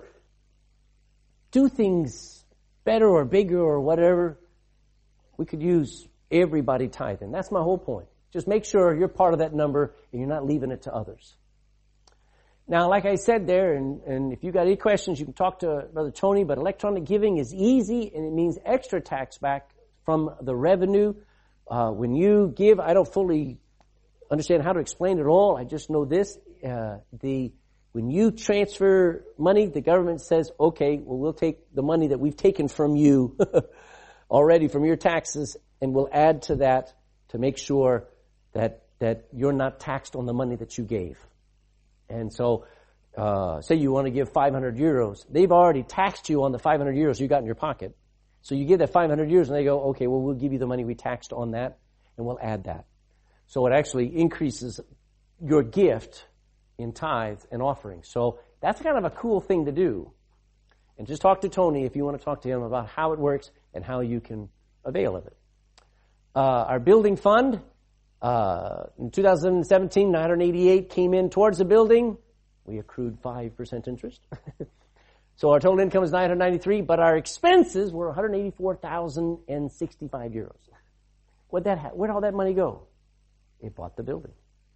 do things better or bigger or whatever, we could use everybody tithing. That's my whole point. Just make sure you're part of that number and you're not leaving it to others. Now, like I said there, and, and if you got any questions, you can talk to Brother Tony, but electronic giving is easy and it means extra tax back from the revenue. Uh, when you give, I don't fully understand how to explain it all. I just know this. Uh, the When you transfer money, the government says, okay, well, we'll take the money that we've taken from you already from your taxes, and we'll add to that to make sure that that you're not taxed on the money that you gave. And so, uh, say you want to give five hundred euros. They've already taxed you on the five hundred euros you got in your pocket. So you give that five hundred euros, and they go, okay, well, we'll give you the money we taxed on that, and we'll add that. So it actually increases your gift in tithes and offerings. So that's kind of a cool thing to do. And just talk to Tony if you want to talk to him about how it works and how you can avail of it. Uh, our building fund, uh, in two thousand seventeen, nine hundred eighty-eight came in towards the building. We accrued five percent interest. So our total income is nine hundred ninety-three, but our expenses were one hundred eighty-four thousand sixty-five euros. What'd that ha- where'd all that money go? It bought the building.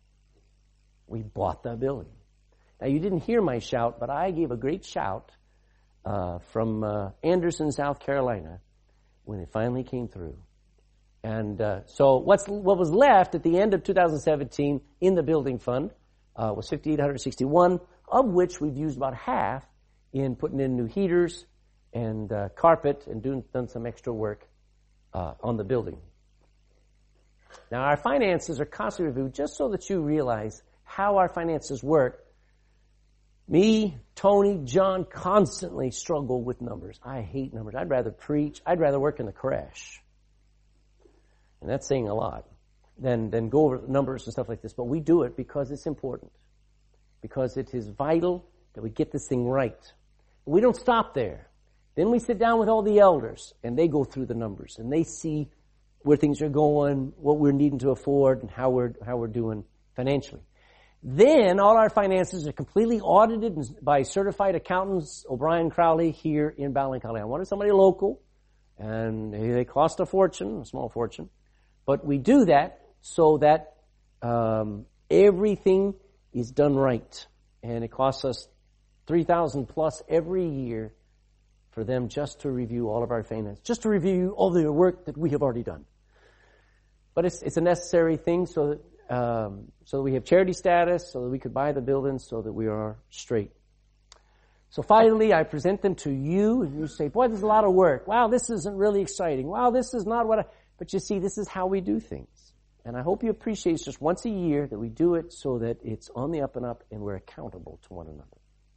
We bought the building. Now, you didn't hear my shout, but I gave a great shout uh, from uh, Anderson, South Carolina, when it finally came through. And uh, so what's what was left at the end of two thousand seventeen in the building fund uh, was five thousand eight hundred sixty-one, of which we've used about half in putting in new heaters and uh, carpet and doing done some extra work uh, on the building. Now, our finances are constantly reviewed just so that you realize how our finances work. Me, Tony, John constantly struggle with numbers. I hate numbers. I'd rather preach. I'd rather work in the crash. And that's saying a lot than, than go over numbers and stuff like this. But we do it because it's important. Because it is vital that we get this thing right. We don't stop there. Then we sit down with all the elders and they go through the numbers and they see where things are going, what we're needing to afford, and how we're, how we're doing financially. Then all our finances are completely audited by certified accountants, O'Brien Crowley, here in Bowling County. I wanted somebody local, and they cost a fortune, a small fortune. But we do that so that um, everything is done right. And it costs us three thousand dollars plus every year for them just to review all of our finances, just to review all the work that we have already done. But it's, it's a necessary thing so that Um, so that we have charity status, so that we could buy the buildings, so that we are straight. So finally, I present them to you, and you say, boy, there's a lot of work. Wow, this isn't really exciting. Wow, this is not what I... But you see, this is how we do things. And I hope you appreciate it's just once a year that we do it so that it's on the up and up and we're accountable to one another.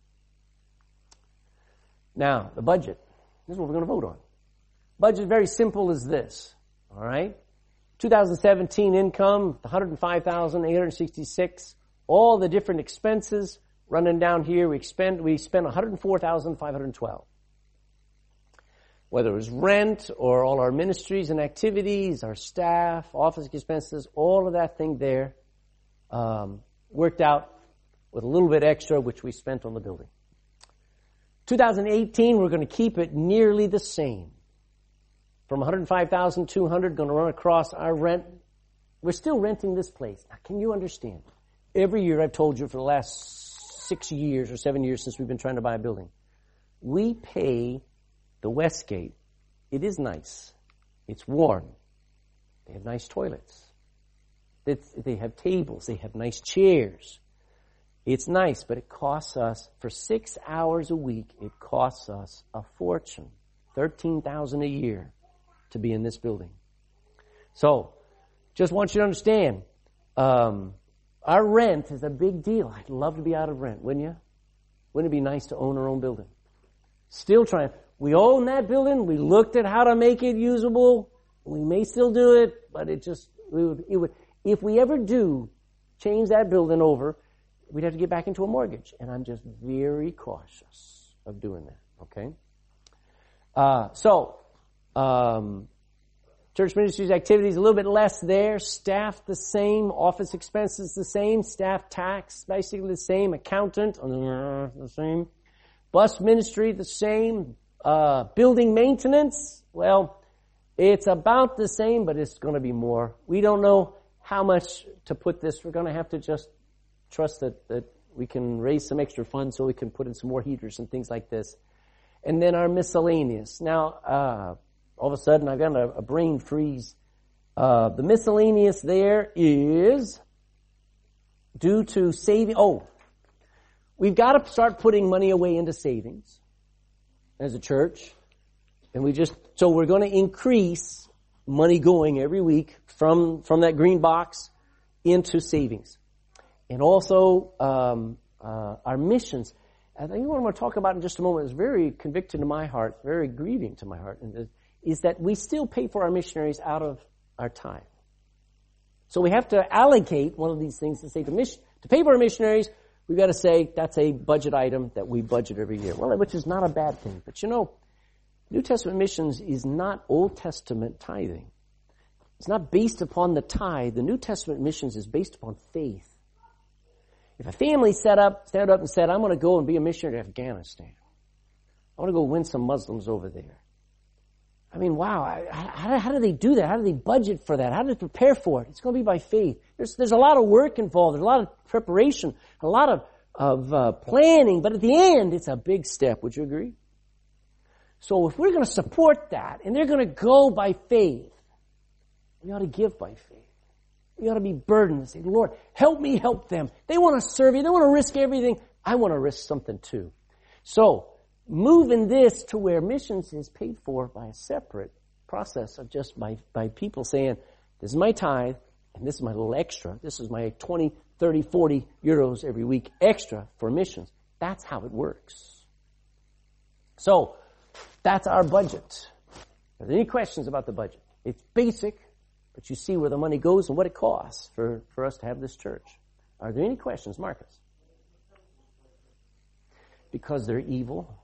Now, the budget. This is what we're going to vote on. Budget, very simple as this. All right? twenty seventeen income, one hundred five thousand eight hundred sixty-six. All the different expenses running down here, we spend we spent one hundred four thousand five hundred twelve. Whether it was rent or all our ministries and activities, our staff, office expenses, all of that thing there um, worked out with a little bit extra, which we spent on the building. twenty eighteen, we're going to keep it nearly the same. From one hundred five thousand two hundred, going to run across our rent. We're still renting this place. Now, can you understand? Every year, I've told you for the last six years or seven years since we've been trying to buy a building, we pay the Westgate. It is nice. It's warm. They have nice toilets. It's, they have tables. They have nice chairs. It's nice, but it costs us, for six hours a week, it costs us a fortune. thirteen thousand dollars a year. To be in this building. So, just want you to understand, um, our rent is a big deal. I'd love to be out of rent, wouldn't you? Wouldn't it be nice to own our own building? Still trying. We own that building. We looked at how to make it usable. We may still do it, but it just, we would, it would, if we ever do change that building over, we'd have to get back into a mortgage. And I'm just very cautious of doing that, okay? Uh, so, Um, church ministries activities a little bit less there. Staff the same. Office expenses the same. Staff tax basically the same. Accountant uh, the same. Bus ministry the same. Uh, building maintenance, well, it's about the same, but it's going to be more. We don't know how much to put this. We're going to have to just trust that, that we can raise some extra funds so we can put in some more heaters and things like this. And then our miscellaneous. Now, uh, all of a sudden, I've got a, a brain freeze. Uh, the miscellaneous there is due to saving. Oh, we've got to start putting money away into savings as a church. And we just, so we're going to increase money going every week from, from that green box into savings. And also, um, uh, our missions. I think what I'm going to talk about in just a moment is very convicting to my heart, very grieving to my heart. And is that we still pay for our missionaries out of our tithe. So we have to allocate one of these things to say to, mission, to pay for our missionaries, we've got to say that's a budget item that we budget every year. Well, which is not a bad thing. But you know, New Testament missions is not Old Testament tithing. It's not based upon the tithe. The New Testament missions is based upon faith. If a family set up, stand up and said, I'm going to go and be a missionary to Afghanistan. I want to go win some Muslims over there. I mean, wow, how, how do they do that? How do they budget for that? How do they prepare for it? It's going to be by faith. There's, there's a lot of work involved. There's a lot of preparation, a lot of, of uh, planning, but at the end, it's a big step. Would you agree? So if we're going to support that, and they're going to go by faith, we ought to give by faith. We ought to be burdened and say, Lord, help me help them. They want to serve you. They want to risk everything. I want to risk something too. So, moving this to where missions is paid for by a separate process of just by, by people saying, This is my tithe, and this is my little extra. This is my twenty, thirty, forty euros every week extra for missions. That's how it works. So, that's our budget. Are there any questions about the budget? It's basic, but you see where the money goes and what it costs for, for us to have this church. Are there any questions, Marcus? Because they're evil.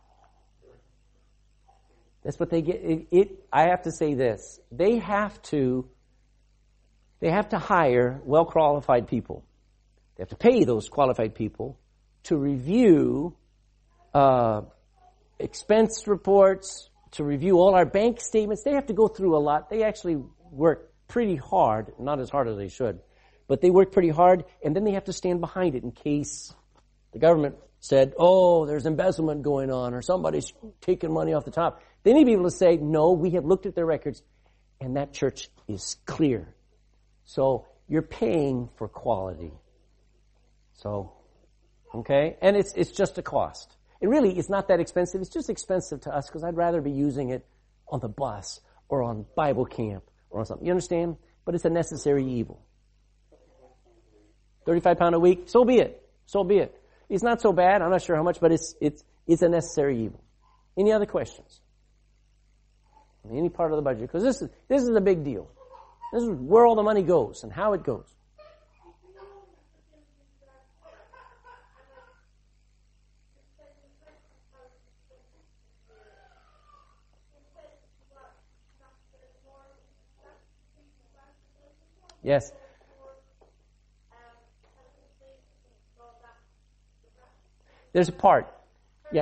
That's what they get. It, it, I have to say this. They have to, they have to hire well-qualified people. They have to pay those qualified people to review uh, expense reports, to review all our bank statements. They have to go through a lot. They actually work pretty hard, not as hard as they should, but they work pretty hard, and then they have to stand behind it in case the government said, oh, there's embezzlement going on, or somebody's taking money off the top. They need to be able to say, no, we have looked at their records, and that church is clear. So you're paying for quality. So, okay? And it's it's just a cost. It really is not that expensive. It's just expensive to us because I'd rather be using it on the bus or on Bible camp or on something. You understand? But it's a necessary evil. thirty-five pounds a week, so be it. So be it. It's not so bad. I'm not sure how much, but it's it's it's a necessary evil. Any other questions? Any part of the budget? Because this is this is a big deal. This is where all the money goes and how it goes. Yes. There's a part. Yeah.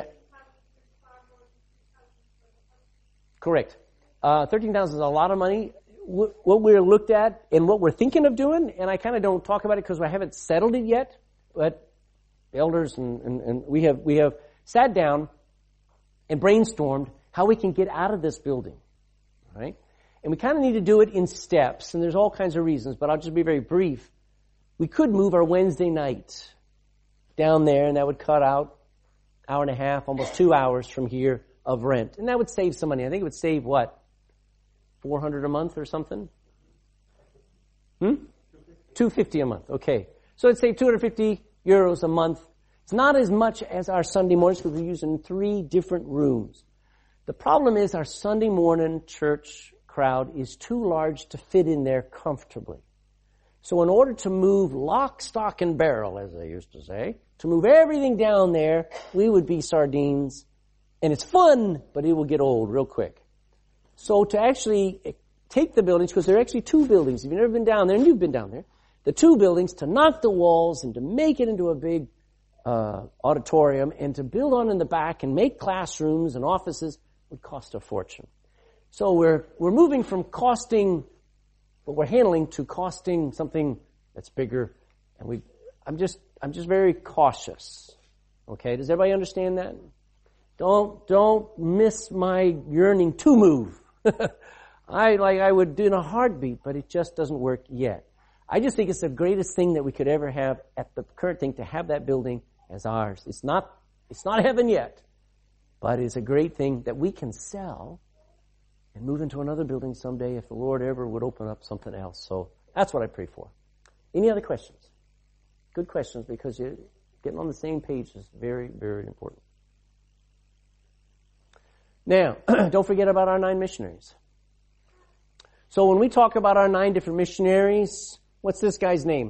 Correct. Uh, thirteen thousand is a lot of money. W- what we're looked at and what we're thinking of doing, and I kind of don't talk about it because I haven't settled it yet, but the elders and, and, and we have we have sat down and brainstormed how we can get out of this building, right? And we kind of need to do it in steps, and there's all kinds of reasons, but I'll just be very brief. We could move our Wednesday night down there, and that would cut out an hour and a half, almost two hours from here of rent. And that would save some money. I think it would save, what, four hundred a month or something? Hmm? two hundred fifty a month, okay. So it'd save two hundred fifty euros a month. It's not as much as our Sunday mornings because we're using three different rooms. The problem is our Sunday morning church crowd is too large to fit in there comfortably. So in order to move lock, stock, and barrel, as they used to say, to move everything down there, we would be sardines. And it's fun, but it will get old real quick. So to actually take the buildings, because there are actually two buildings. If you've never been down there, and you've been down there, the two buildings, to knock the walls and to make it into a big uh, auditorium and to build on in the back and make classrooms and offices would cost a fortune. So we're we're moving from costing what we're handling to costing something that's bigger, and we I'm just I'm just very cautious. Okay, does everybody understand that? Don't don't miss my yearning to move. I like I would do in a heartbeat, but it just doesn't work yet. I just think it's the greatest thing that we could ever have at the current thing to have that building as ours. It's not it's not heaven yet, but it's a great thing that we can sell and move into another building someday if the Lord ever would open up something else. So that's what I pray for. Any other questions? Good questions, because you're getting on the same page is very, very important. Now, don't forget about our nine missionaries. So when we talk about our nine different missionaries, what's this guy's name?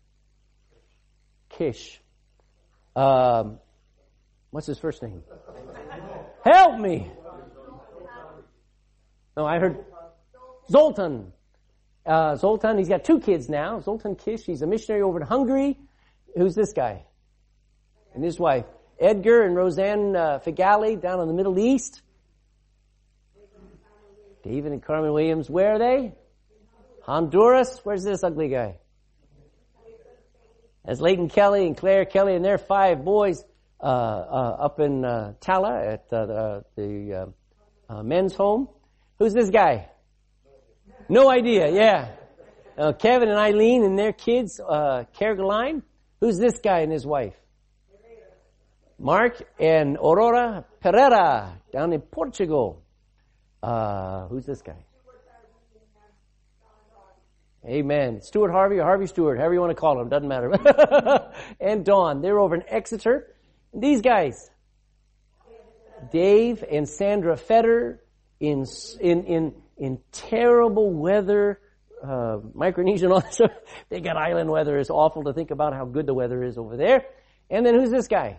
Kish. Um, what's his first name? Help me! No, I heard Zoltan. Uh, Zoltan, he's got two kids now. Zoltan Kish, he's a missionary over in Hungary. Who's this guy? And his wife. Edgar and Roseanne uh, Figali down in the Middle East. David and Carmen Williams, where are they? Honduras. Where's this ugly guy? That's Leighton Kelly and Claire Kelly and their five boys uh, uh, up in uh, Tala at uh, the, the uh, uh, men's home. Who's this guy? No idea, yeah. Uh, Kevin and Eileen and their kids, uh, Caroline. Who's this guy and his wife? Mark and Aurora Pereira down in Portugal. Uh, who's this guy? Amen. Stuart Harvey or Harvey Stewart, however you want to call him, doesn't matter. And Dawn, they're over in Exeter. And these guys, Dave and Sandra Fetter, in in in in terrible weather, uh, Micronesia and all that stuff. They got island weather. It's awful to think about how good the weather is over there. And then who's this guy?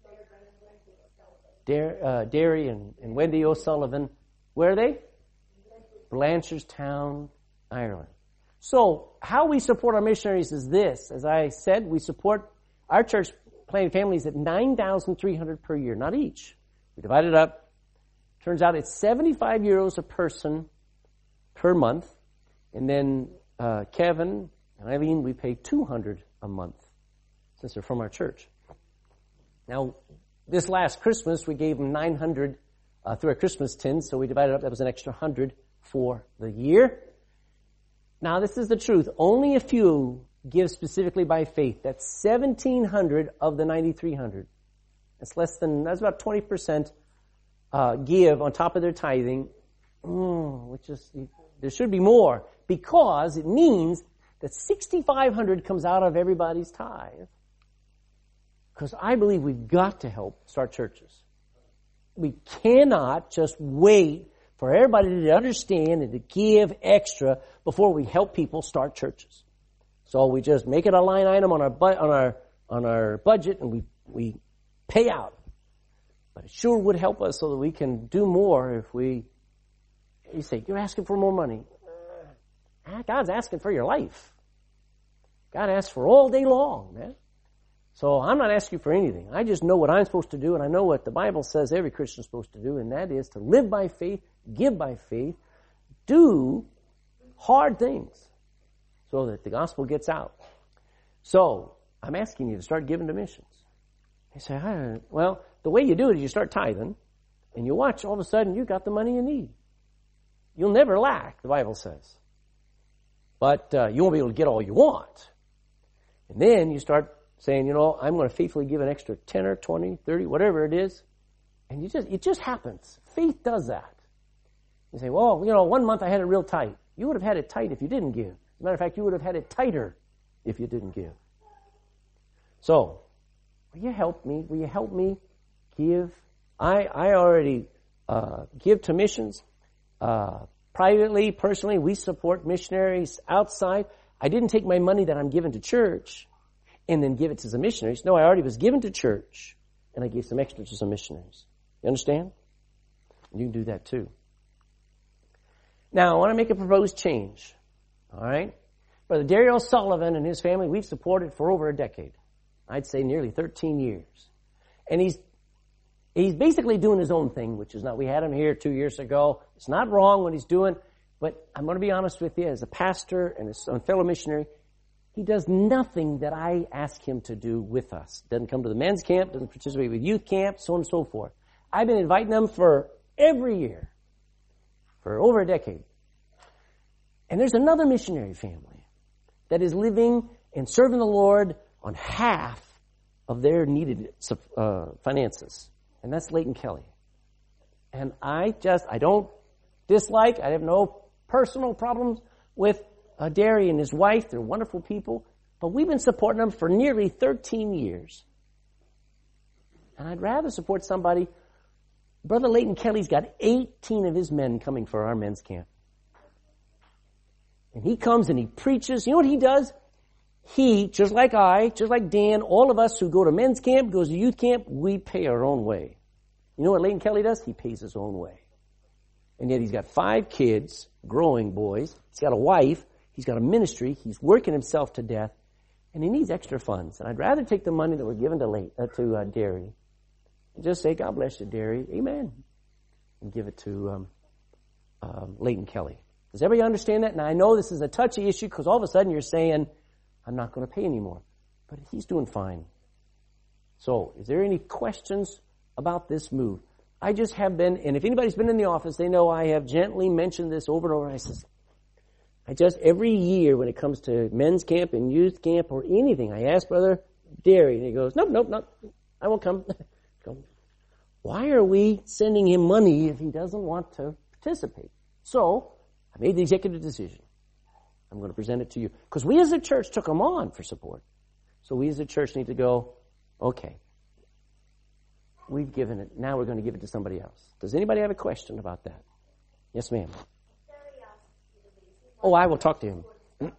Dar- uh, Derry and, and Wendy O'Sullivan. Where are they? Blanchardstown, Ireland. So how we support our missionaries is this. As I said, we support our church planting families at nine thousand three hundred per year, not each. We divide it up. Turns out it's seventy-five euros a person per month. And then uh, Kevin and Eileen, we pay two hundred a month since they're from our church. Now, this last Christmas, we gave them nine hundred uh, through a Christmas tin, so we divided up. That was an extra one hundred for the year. Now, this is the truth. Only a few give specifically by faith. That's seventeen hundred of the ninety-three hundred. That's less than, that's about twenty percent uh, give on top of their tithing, mm, which is, there should be more, because it means that sixty-five hundred comes out of everybody's tithe. Because I believe we've got to help start churches. We cannot just wait for everybody to understand and to give extra before we help people start churches. So we just make it a line item on our bu- on our on our budget, and we we pay out. But it sure would help us so that we can do more if we. You say you're asking for more money. Uh, God's asking for your life. God asks for all day long, man. So I'm not asking for anything. I just know what I'm supposed to do, and I know what the Bible says every Christian's supposed to do, and that is to live by faith, give by faith, do hard things so that the gospel gets out. So I'm asking you to start giving to missions. You say, I don't know. Well, the way you do it is you start tithing, and you watch, all of a sudden you got the money you need. You'll never lack, the Bible says. But uh, you won't be able to get all you want. And then you start saying, you know, I'm going to faithfully give an extra ten or twenty, thirty, whatever it is. And you just, it just happens. Faith does that. You say, well, you know, one month I had it real tight. You would have had it tight if you didn't give. As a matter of fact, you would have had it tighter if you didn't give. So, will you help me? Will you help me give? I, I already uh, give to missions. Uh, privately, personally, we support missionaries outside. I didn't take my money that I'm giving to church and then give it to some missionaries. No, I already was given to church, and I gave some extra to some missionaries. You understand? You can do that too. Now, I want to make a proposed change. All right? Brother Daryl Sullivan and his family, we've supported for over a decade. I'd say nearly thirteen years. And he's he's basically doing his own thing, which is not, we had him here two years ago. It's not wrong what he's doing, but I'm going to be honest with you, as a pastor and a fellow missionary, he does nothing that I ask him to do with us. Doesn't come to the men's camp, doesn't participate with youth camp, so on and so forth. I've been inviting them for every year, for over a decade. And there's another missionary family that is living and serving the Lord on half of their needed uh, finances. And that's Leighton Kelly. And I just, I don't dislike, I have no personal problems with uh, Derry and his wife. They're wonderful people. But we've been supporting them for nearly thirteen years. And I'd rather support somebody. Brother Leighton Kelly's got eighteen of his men coming for our men's camp. And he comes and he preaches. You know what he does? He, just like I, just like Dan, all of us who go to men's camp, goes to youth camp, we pay our own way. You know what Leighton Kelly does? He pays his own way. And yet he's got five kids, growing boys. He's got a wife. He's got a ministry. He's working himself to death. And he needs extra funds. And I'd rather take the money that we're given to Leighton, uh, to uh, Derry and just say, God bless you, Derry. Amen. And give it to um, um, Leighton Kelly. Does everybody understand that? Now, I know this is a touchy issue because all of a sudden you're saying, I'm not going to pay anymore. But he's doing fine. So, is there any questions about this move? I just have been, and if anybody's been in the office, they know I have gently mentioned this over and over. I says, I just, every year when it comes to men's camp and youth camp or anything, I ask Brother Derry, and he goes, nope, nope, nope, I won't come. Why are we sending him money if he doesn't want to participate? So, I made the executive decision. I'm going to present it to you. Because we as a church took them on for support. So we as a church need to go, okay, we've given it, now we're going to give it to somebody else. Does anybody have a question about that? Yes, ma'am. Oh, I will talk to him.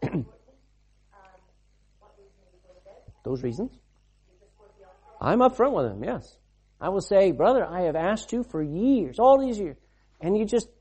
Those reasons? I'm up front with him, yes. I will say, brother, I have asked you for years, all these years, and you just,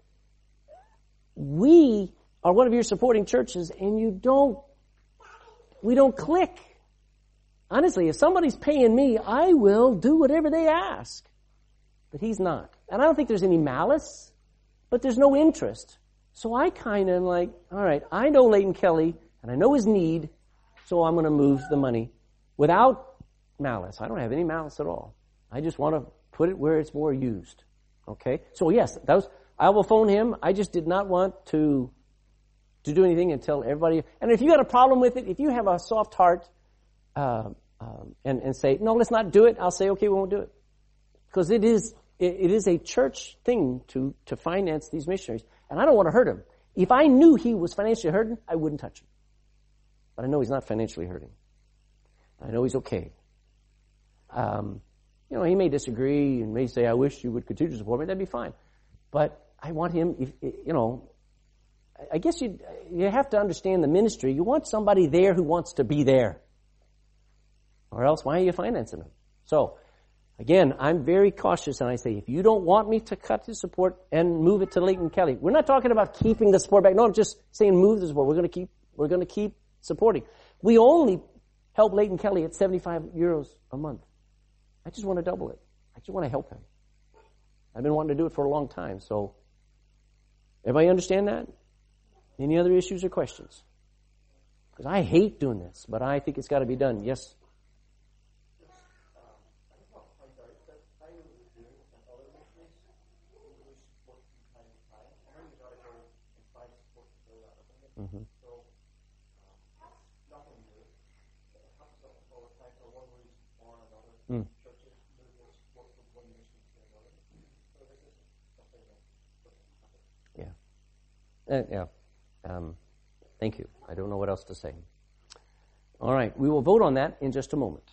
we are one of your supporting churches, and you don't, we don't click. Honestly, if somebody's paying me, I will do whatever they ask. But he's not. And I don't think there's any malice, but there's no interest. So I kind of am like, all right, I know Leighton Kelly, and I know his need, so I'm going to move the money without malice. I don't have any malice at all. I just want to put it where it's more used. Okay? So yes, that was, I will phone him. I just did not want to, to do anything until everybody, and if you got a problem with it, if you have a soft heart, uh, um, and, and say, no, let's not do it, I'll say, okay, we won't do it. Because it is, it, it is a church thing to, to finance these missionaries. And I don't want to hurt him. If I knew he was financially hurting, I wouldn't touch him. But I know he's not financially hurting. I know he's okay. Um, you know, he may disagree and may say, I wish you would continue to support me. That'd be fine. But I want him, if, you know, I guess you you have to understand the ministry. You want somebody there who wants to be there. Or else, why are you financing them? So, again, I'm very cautious, and I say, if you don't want me to cut the support and move it to Leighton Kelly, we're not talking about keeping the support back. No, I'm just saying move the support. We're going to keep, we're going to keep supporting. We only help Leighton Kelly at seventy-five euros a month. I just want to double it. I just want to help him. I've been wanting to do it for a long time. So, everybody understand that? Any other issues or questions? Because I hate doing this, but I think it's got to be done. Yes. Mm-hmm. Mm. Yeah. Uh, yeah. Um, thank you. I don't know what else to say. All right. We will vote on that in just a moment.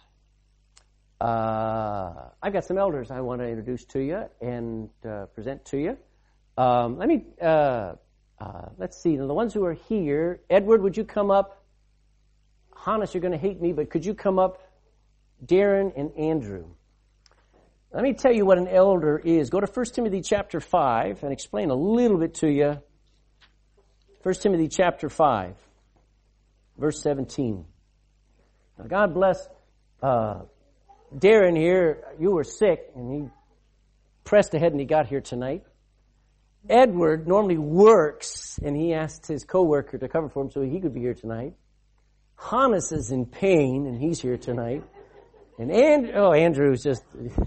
Uh, I've got some elders I want to introduce to you and uh, present to you. Um, let me... Uh, Uh, let's see, the ones who are here, Edward, would you come up? Hannes, you're going to hate me, but could you come up? Darren and Andrew. Let me tell you what an elder is. Go to First Timothy chapter five and explain a little bit to you. First Timothy chapter five, verse seventeen. Now, God bless uh, Darren here. You were sick, and he pressed ahead and he got here tonight. Edward normally works, and he asked his coworker to cover for him so he could be here tonight. Hannes is in pain, and he's here tonight. And and oh, Andrew's just,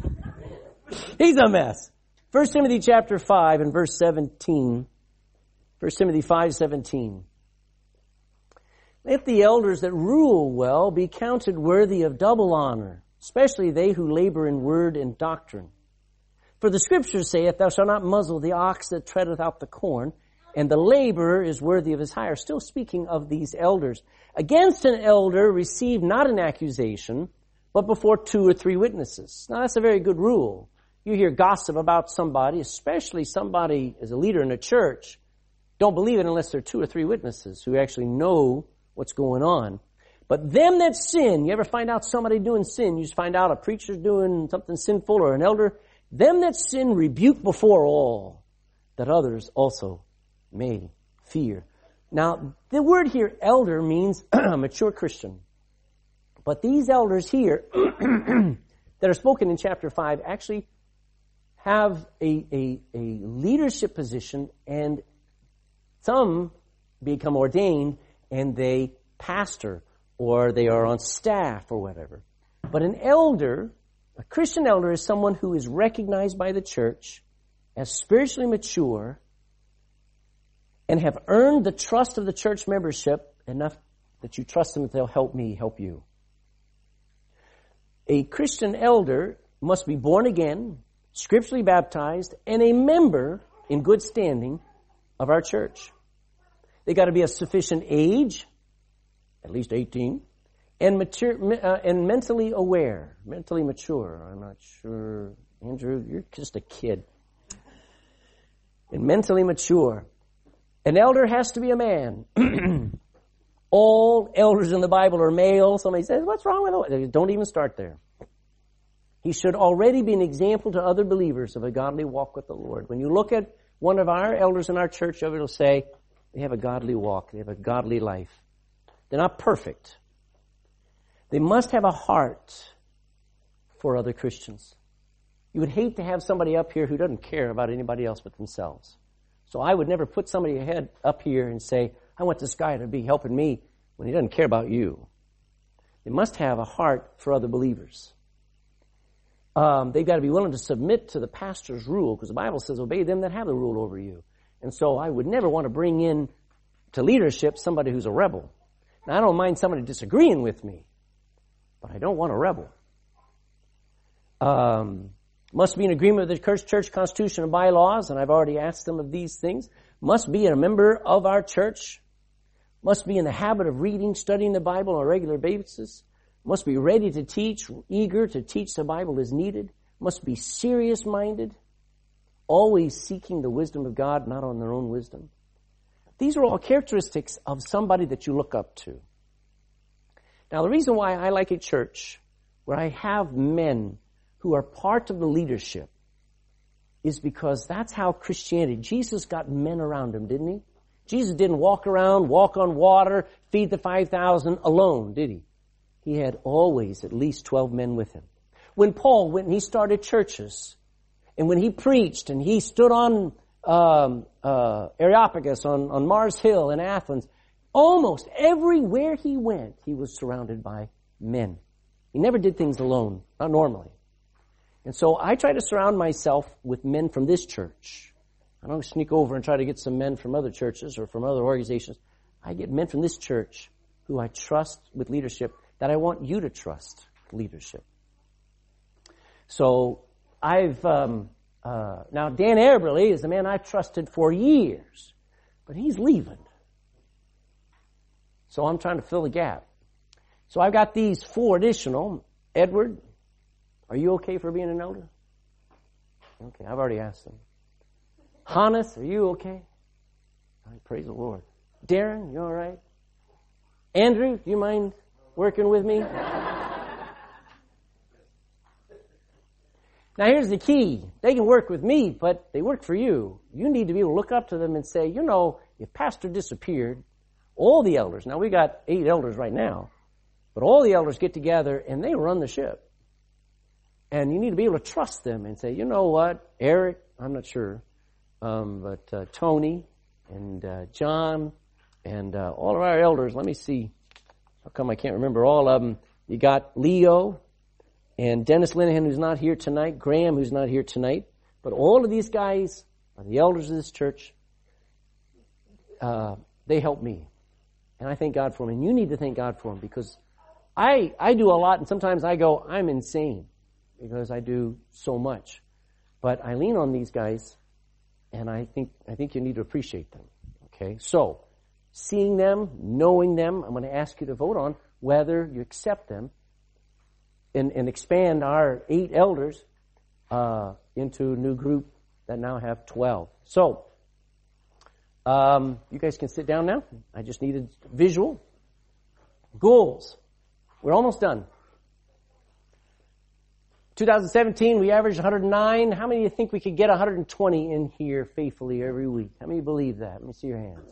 he's a mess. First Timothy chapter five and verse seventeen. First Timothy five seventeen. Let the elders that rule well be counted worthy of double honor, especially they who labor in word and doctrine. For the Scripture saith, thou shalt not muzzle the ox that treadeth out the corn, and the laborer is worthy of his hire. Still speaking of these elders. Against an elder receive not an accusation, but before two or three witnesses. Now that's a very good rule. You hear gossip about somebody, especially somebody as a leader in a church, don't believe it unless there are two or three witnesses who actually know what's going on. But them that sin, you ever find out somebody doing sin, you just find out a preacher's doing something sinful or an elder, them that sin rebuke before all, that others also may fear. Now, the word here, elder, means mature Christian. But these elders here that are spoken in chapter five actually have a, a, a leadership position, and some become ordained and they pastor or they are on staff or whatever. But an elder, a Christian elder, is someone who is recognized by the church as spiritually mature and have earned the trust of the church membership enough that you trust them that they'll help me help you. A Christian elder must be born again, scripturally baptized, and a member in good standing of our church. They got to be a sufficient age, at least eighteen, and mature, uh, and mentally aware, mentally mature. I'm not sure, Andrew, you're just a kid. And mentally mature. An elder has to be a man. All elders in the Bible are male. Somebody says, what's wrong with it? Don't even start there. He should already be an example to other believers of a godly walk with the Lord. When you look at one of our elders in our church, it'll say they have a godly walk. They have a godly life. They're not perfect. They must have a heart for other Christians. You would hate to have somebody up here who doesn't care about anybody else but themselves. So I would never put somebody ahead up here and say, I want this guy to be helping me when he doesn't care about you. They must have a heart for other believers. Um, they've got to be willing to submit to the pastor's rule, because the Bible says, obey them that have the rule over you. And so I would never want to bring in to leadership somebody who's a rebel. Now, I don't mind somebody disagreeing with me, but I don't want a rebel. Um, must be in agreement with the church, church constitution and bylaws, and I've already asked them of these things. Must be a member of our church. Must be in the habit of reading, studying the Bible on a regular basis. Must be ready to teach, eager to teach the Bible as needed. Must be serious-minded, always seeking the wisdom of God, not on their own wisdom. These are all characteristics of somebody that you look up to. Now, the reason why I like a church where I have men who are part of the leadership is because that's how Christianity, Jesus got men around him, didn't he? Jesus didn't walk around, walk on water, feed the five thousand alone, did he? He had always at least twelve men with him. When Paul went and he started churches, and when he preached and he stood on um, uh, Areopagus, on, on Mars Hill in Athens, almost everywhere he went, he was surrounded by men. He never did things alone, not normally. And so I try to surround myself with men from this church. I don't sneak over and try to get some men from other churches or from other organizations. I get men from this church who I trust with leadership, that I want you to trust leadership. So I've, um, uh, now Dan Aberley is a man I've trusted for years, but he's leaving. So I'm trying to fill the gap. So I've got these four additional. Edward, are you okay for being an elder? Okay, I've already asked them. Hannes, are you okay? All right, praise the Lord. Darren, you all right? Andrew, do you mind working with me? Now here's the key. They can work with me, but they work for you. You need to be able to look up to them and say, you know, if pastor disappeared, all the elders, now we got eight elders right now, but all the elders get together and they run the ship. And you need to be able to trust them and say, you know what, Eric, I'm not sure, um, but uh, Tony and uh, John and uh, all of our elders, let me see. How come I can't remember all of them? You got Leo and Dennis Linehan, who's not here tonight, Graham, who's not here tonight. But all of these guys are the elders of this church. Uh, they help me. And I thank God for them. And you need to thank God for them, because I, I do a lot, and sometimes I go, I'm insane, because I do so much. But I lean on these guys, and I think, I think you need to appreciate them. Okay? So, seeing them, knowing them, I'm going to ask you to vote on whether you accept them and, and expand our eight elders uh, into a new group that now have twelve. So, um, you guys can sit down now. I just needed visual. Goals. We're almost done. twenty seventeen, we averaged one hundred nine. How many of you think we could get one hundred twenty in here faithfully every week? How many believe that? Let me see your hands.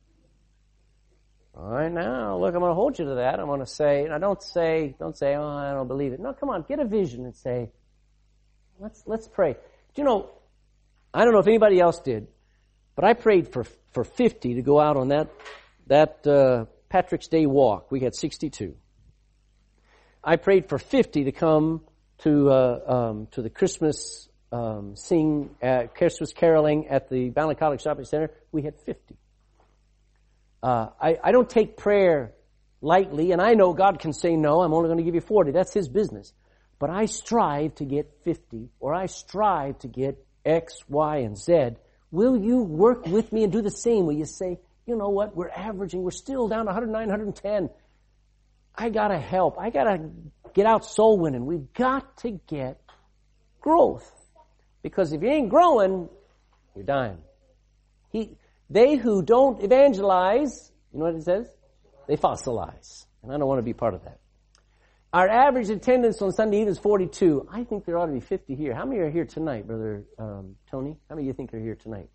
All right, now, look, I'm going to hold you to that. I'm going to say, now don't say, don't say, oh, I don't believe it. No, come on, get a vision and say, let's, let's pray. Do you know, I don't know if anybody else did, but I prayed for, for fifty to go out on that, that, uh, Patrick's Day walk. We had sixty-two. I prayed for fifty to come to, uh, um, to the Christmas, um, sing, uh, Christmas caroling at the Valley College Shopping Center. We had fifty. Uh, I, I don't take prayer lightly, and I know God can say no, I'm only going to give you forty. That's His business. But I strive to get fifty, or I strive to get X, Y, and Z. Will you work with me and do the same? Will you say, you know what, we're averaging, we're still down one hundred nine, one hundred ten. I gotta help. I gotta get out soul winning. We've got to get growth. Because if you ain't growing, you're dying. He, they who don't evangelize, you know what it says? They fossilize. And I don't want to be part of that. Our average attendance on Sunday evening is forty-two. I think there ought to be fifty here. How many are here tonight, Brother um, Tony? How many of you think are here tonight?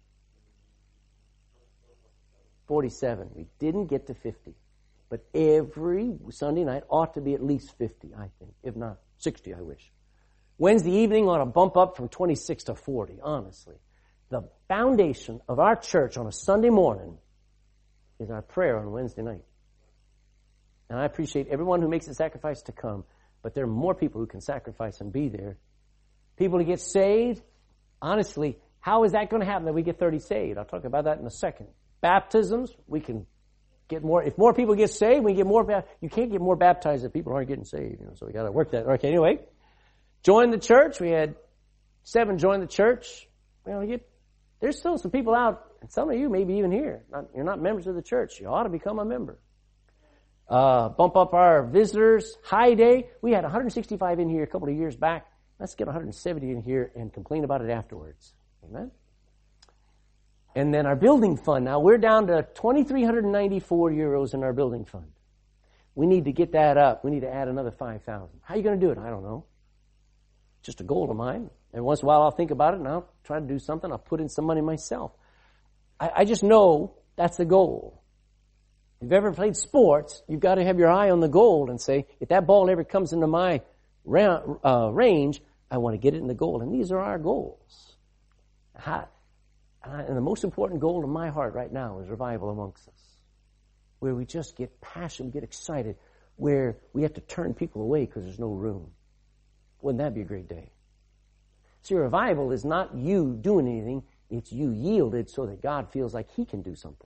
forty-seven. We didn't get to fifty. But every Sunday night ought to be at least fifty, I think. If not, sixty, I wish. Wednesday evening ought to bump up from twenty-six to forty, honestly. The foundation of our church on a Sunday morning is our prayer on Wednesday night. And I appreciate everyone who makes the sacrifice to come, but there are more people who can sacrifice and be there. People who get saved, honestly, how is that going to happen that we get thirty saved? I'll talk about that in a second. Baptisms, we can get more. If more people get saved, we get more. You can't get more baptized if people aren't getting saved. You know, so we got to work that. Okay, anyway, join the church. We had seven join the church. Well, we get, there's still some people out, and some of you maybe even here. Not, you're not members of the church. You ought to become a member. Uh, bump up our visitors. High day. We had one hundred sixty-five in here a couple of years back. Let's get one hundred seventy in here and complain about it afterwards. Amen. And then our building fund. Now we're down to two thousand three hundred ninety-four euros in our building fund. We need to get that up. We need to add another five thousand. How are you going to do it? I don't know. Just a goal of mine. Every once in a while I'll think about it and I'll try to do something. I'll put in some money myself. I, I just know that's the goal. If you've ever played sports, you've got to have your eye on the goal and say, if that ball ever comes into my ra- uh, range, I want to get it in the goal. And these are our goals. How, and the most important goal in my heart right now is revival amongst us, where we just get passionate, get excited, where we have to turn people away because there's no room. Wouldn't that be a great day? See, revival is not you doing anything. It's you yielded so that God feels like He can do something.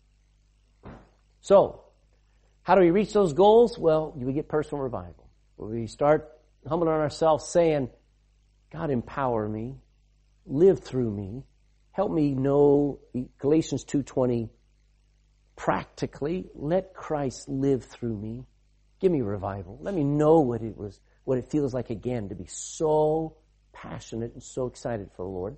So, how do we reach those goals? Well, we get personal revival. We start humbling ourselves, saying, God, empower me, live through me, help me know Galatians two twenty practically. Let Christ live through me. Give me revival. Let me know what it was, what it feels like again to be so passionate and so excited for the Lord.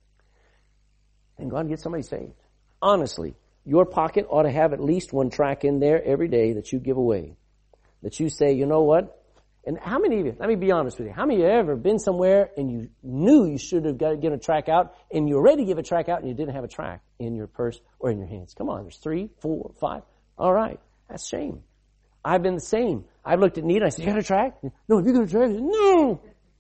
And God get somebody saved. Honestly, your pocket ought to have at least one track in there every day that you give away. That you say, you know what? And how many of you, let me be honest with you, how many of you have ever been somewhere and you knew you should have got, given a track out and you already give a track out and you didn't have a track in your purse or in your hands? Come on, there's three, four, five. All right, that's shame. I've been the same. I've looked at Nita and I said, you got a track? No, have you got a track? I said, no.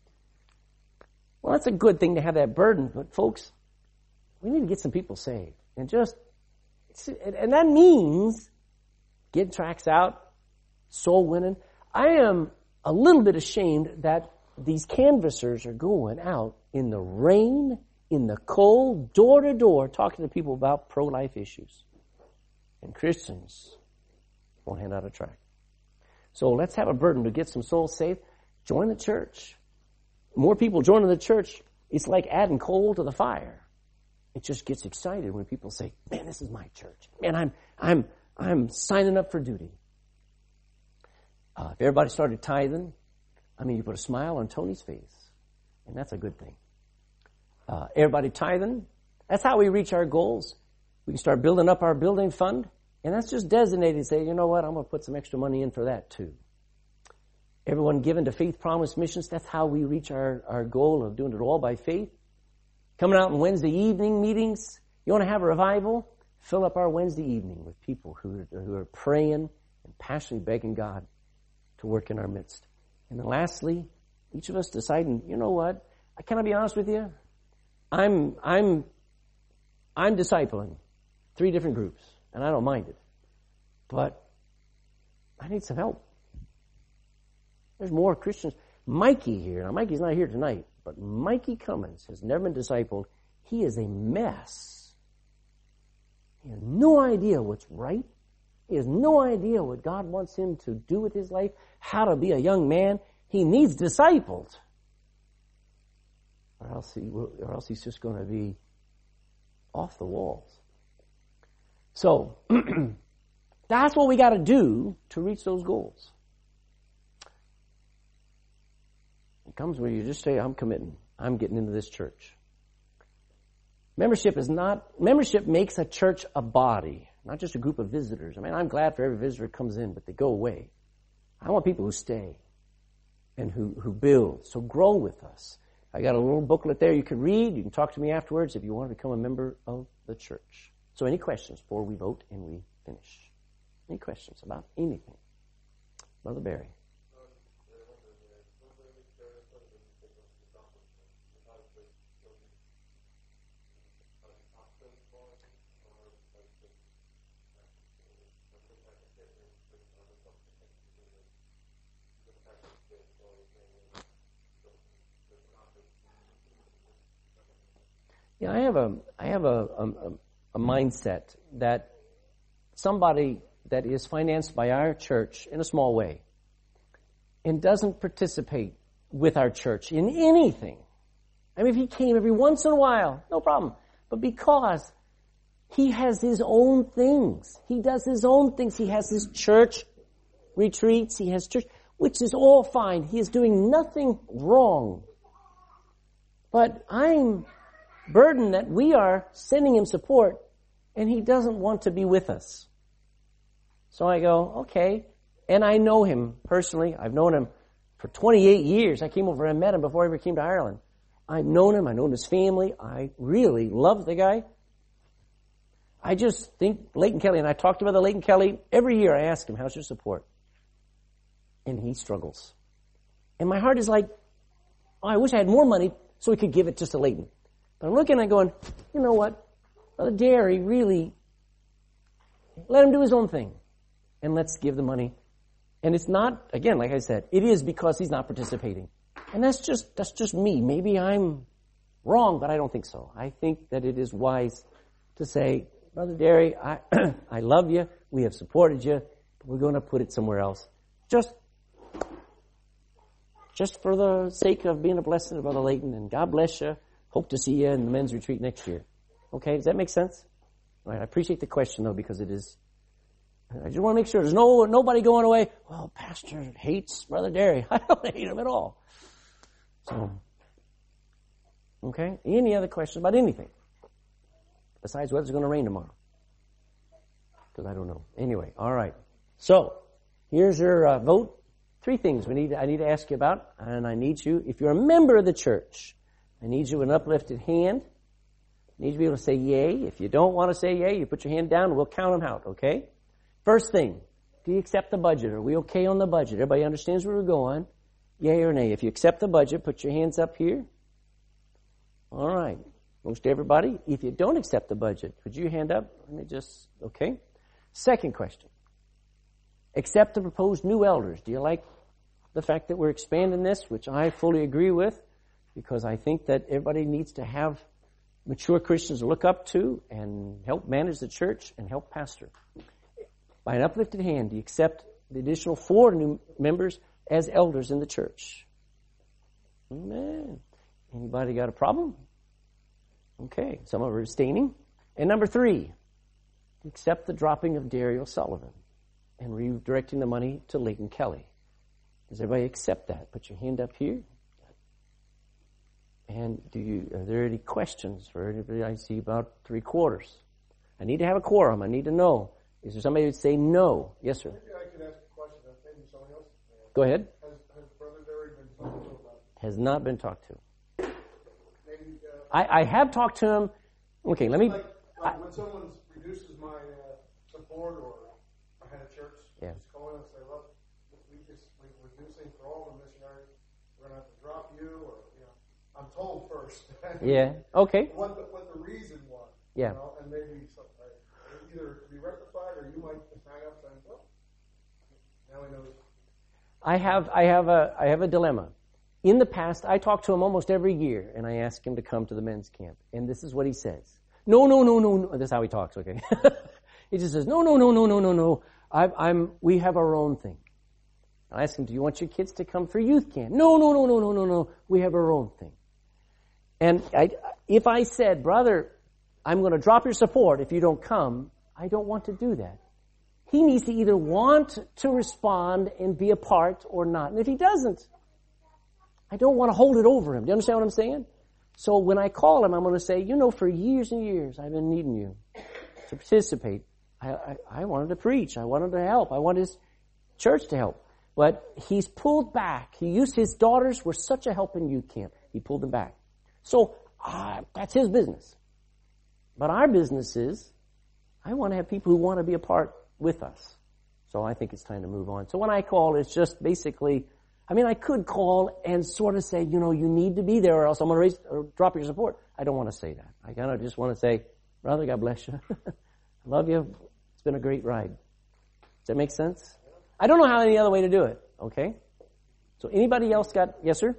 Well, that's a good thing to have that burden, but folks, we need to get some people saved. And just, and that means getting tracks out, soul winning. I am a little bit ashamed that these canvassers are going out in the rain, in the cold, door to door, talking to people about pro-life issues. And Christians won't hand out a tract. So let's have a burden to get some souls saved. Join the church. More people joining the church, it's like adding coal to the fire. It just gets excited when people say, man, this is my church. Man, I'm, I'm, I'm signing up for duty. Uh, if everybody started tithing, I mean, you put a smile on Tony's face, and that's a good thing. Uh, everybody tithing, that's how we reach our goals. We can start building up our building fund, and that's just designated and say, you know what, I'm going to put some extra money in for that too. Everyone given to Faith Promise Missions, that's how we reach our, our goal of doing it all by faith. Coming out on Wednesday evening meetings, you want to have a revival? Fill up our Wednesday evening with people who are, who are praying and passionately begging God to work in our midst. And then lastly, each of us deciding, you know what? Can I be honest with you? I'm, I'm, I'm discipling three different groups, and I don't mind it. But I need some help. There's more Christians. Mikey here. Now, Mikey's not here tonight, but Mikey Cummins has never been discipled. He is a mess. He has no idea what's right. He has no idea what God wants him to do with his life, how to be a young man. He needs discipled. Or else, he will, or else he's just going to be off the walls. So, that's what we got to do to reach those goals. It comes when you just say, I'm committing. I'm getting into this church. Membership is not, membership makes a church a body, not just a group of visitors. I mean, I'm glad for every visitor that comes in, but they go away. I want people who stay and who, who build. So grow with us. I got a little booklet there you can read. You can talk to me afterwards if you want to become a member of the church. So any questions before we vote and we finish? Any questions about anything? Brother Barry. Yeah, I have a I have a, a a mindset that somebody that is financed by our church in a small way and doesn't participate with our church in anything. I mean, if he came every once in a while, no problem. But because he has his own things, he does his own things. He has his church retreats. He has church, which is all fine. He is doing nothing wrong. But I'm burdened that we are sending him support and he doesn't want to be with us. So I go, okay. And I know him personally. I've known him for twenty-eight years. I came over and met him before I ever came to Ireland. I've known him. I've known his family. I really love the guy. I just think Leighton Kelly, and I talked about the Leighton Kelly. Every year I ask him, how's your support? And he struggles. And my heart is like, oh, I wish I had more money so we could give it just to Leighton. But I'm looking and going, you know what? Brother Derry really, let him do his own thing. And let's give the money. And it's not, again, like I said, it is because he's not participating. And that's just, that's just me. Maybe I'm wrong, but I don't think so. I think that it is wise to say, Brother Derry, I, I love you. We have supported you, but we're going to put it somewhere else. Just, just for the sake of being a blessing to Brother Leighton, and God bless you. Hope to see you in the men's retreat next year. Okay, does that make sense? All right, I appreciate the question though, because it is, I just want to make sure there's no, nobody going away, well, Pastor hates Brother Derry. I don't hate him at all. So, okay, any other questions about anything? Besides whether it's going to rain tomorrow. Because I don't know. Anyway, all right. So, here's your uh, vote. Three things we need. I need to ask you about, and I need you, if you're a member of the church, I need you with an uplifted hand. I need you to be able to say yay. If you don't want to say yay, you put your hand down and we'll count them out, okay? First thing, do you accept the budget? Are we okay on the budget? Everybody understands where we're going? Yay or nay? If you accept the budget, put your hands up here. All right. Most everybody. If you don't accept the budget, put your hand up. Let me just, okay. Second question. Accept the proposed new elders. Do you like the fact that we're expanding this, which I fully agree with, because I think that everybody needs to have mature Christians to look up to and help manage the church and help pastor. By an uplifted hand, do you accept the additional four new members as elders in the church? Amen. Anybody got a problem? Okay, some are abstaining. And number three, accept the dropping of Derry O'Sullivan and redirecting the money to Leighton Kelly. Does everybody accept that? Put your hand up here. And do you, are there any questions for anybody? I see about three quarters. I need to have a quorum. I need to know. Is there somebody who would say no? Yes, sir. Maybe I could ask a question that maybe somebody else can. Go ahead. Has, has Brother Derry been talked to about it? Has not been talked to. Maybe, uh, I, I have talked to him. Okay, let me. Like, like I, when someone reduces my uh, support, or I had a church Yeah. just call in and say, look, we just, we're reducing for all the missionaries. We're going to have to drop you, or, you know, I'm told first. yeah. Okay. What the, what the reason was. Yeah. You know, and maybe something, either to be rectified, or you might just hang up saying, well, now he knows. I have I have a I have a dilemma. In the past, I talk to him almost every year, and I ask him to come to the men's camp. And this is what he says: No, no, no, no, no. That's how he talks. Okay. He just says, No, no, no, no, no, no, no. I, I'm. We have our own thing. I ask him, Do you want your kids to come for youth camp? No, no, no, no, no, no, no. We have our own thing. And I, if I said, Brother, I'm going to drop your support if you don't come, I don't want to do that. He needs to either want to respond and be a part or not. And if he doesn't, I don't want to hold it over him. Do you understand what I'm saying? So when I call him, I'm going to say, you know, for years and years, I've been needing you to participate. I, I, I wanted to preach. I wanted to help. I wanted his church to help. But he's pulled back. He used his daughters were such a help in youth camp. He pulled them back. So uh, that's his business. But our business is, I want to have people who want to be a part with us. So I think it's time to move on. So when I call, it's just basically, I mean, I could call and sort of say, you know, you need to be there or else I'm going to raise or drop your support. I don't want to say that. I kind of just want to say, brother, God bless you. I love you. It's been a great ride. Does that make sense? I don't know how any other way to do it. Okay? So anybody else got, yes, sir?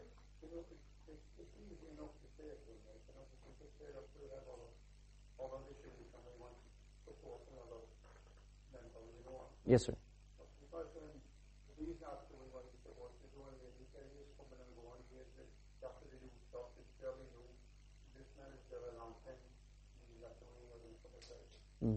Yes, sir. Mm.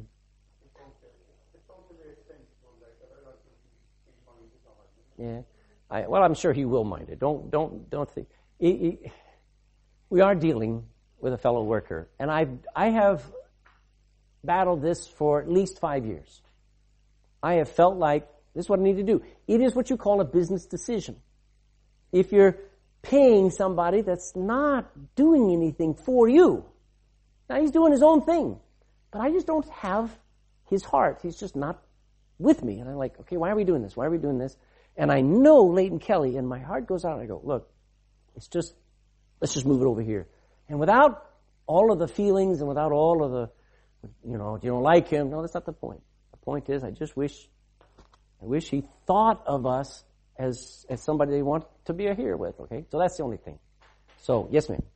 Yeah. I, well, I'm sure he will mind it. Don't, don't, don't think. It, it, we are dealing with a fellow worker, and I, I have battled this for at least five years. I have felt like this is what I need to do. It is what you call a business decision. If you're paying somebody that's not doing anything for you, now he's doing his own thing, but I just don't have his heart. He's just not with me. And I'm like, okay, why are we doing this? Why are we doing this? And I know Leighton Kelly, and my heart goes out, and I go, look, it's just, let's just move it over here. And without all of the feelings and without all of the, you know, you don't like him, no, that's not the point. The point is, I just wish, I wish he thought of us as, as somebody they want to be here with, okay? So that's the only thing. So, yes, ma'am.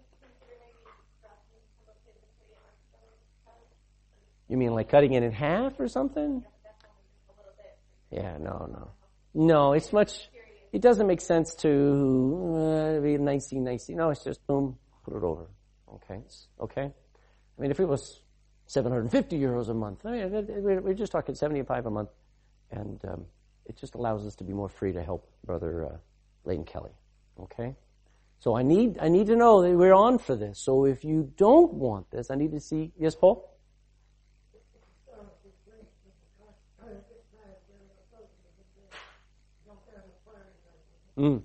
You mean like cutting it in half or something? Yeah, no, no. No, it's much, it doesn't make sense to uh, be nicey, nicey. No, it's just boom, put it over. Okay, okay. I mean, if it was seven hundred fifty euros a month, I mean, we're just talking seventy-five a month, and um, it just allows us to be more free to help Brother uh, Leighton Kelly. Okay? So I need, I need to know that we're on for this. So if you don't want this, I need to see, yes, Paul? Mm.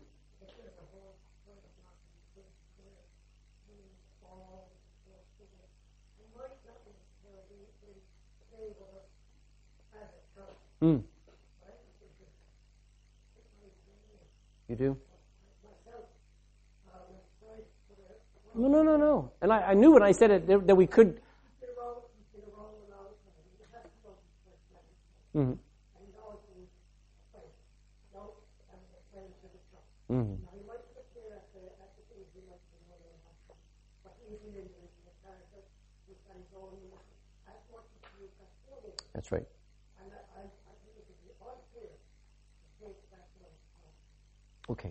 Mm. You do? No, no, no, no. And I, I knew when I said it that, that we could. Mm-hmm. Mm-hmm. That's right. Okay.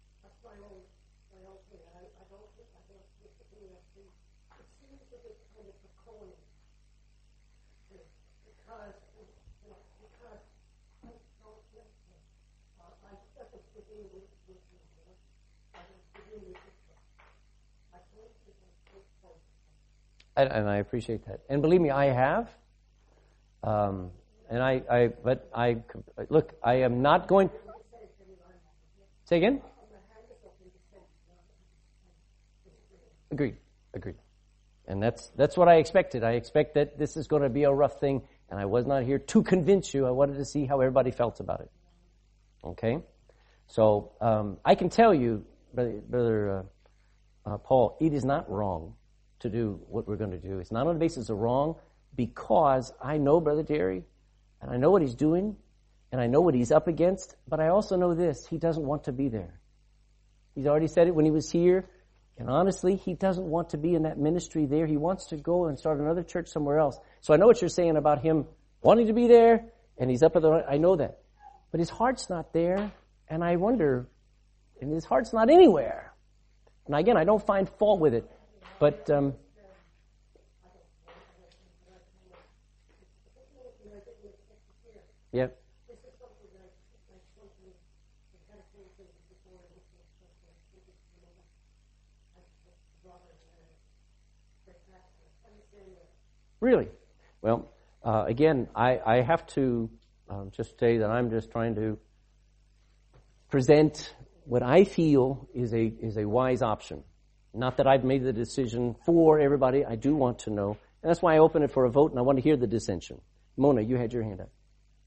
And, and I appreciate that. And believe me, I have. Um, and I, I, but I, look, I am not going. Say again? Agreed. Agreed. And that's, that's what I expected. I expect that this is going to be a rough thing, and I was not here to convince you. I wanted to see how everybody felt about it. Okay? So, um, I can tell you, Brother, brother uh, uh, Paul, it is not wrong to do what we're going to do. It's not on the basis of wrong, because I know Brother Jerry, and I know what he's doing, and I know what he's up against, but I also know this, he doesn't want to be there. He's already said it when he was here, and honestly, he doesn't want to be in that ministry there. He wants to go and start another church somewhere else. So I know what you're saying about him wanting to be there, and he's up at the, I know that. But his heart's not there, and I wonder, and his heart's not anywhere. And again, I don't find fault with it, but, um, Yeah. Really? Well, uh, again, I, I have to um, just say that I'm just trying to present what I feel is a is a wise option. Not that I've made the decision for everybody. I do want to know. And that's why I open it for a vote, and I want to hear the dissension. Mona, you had your hand up.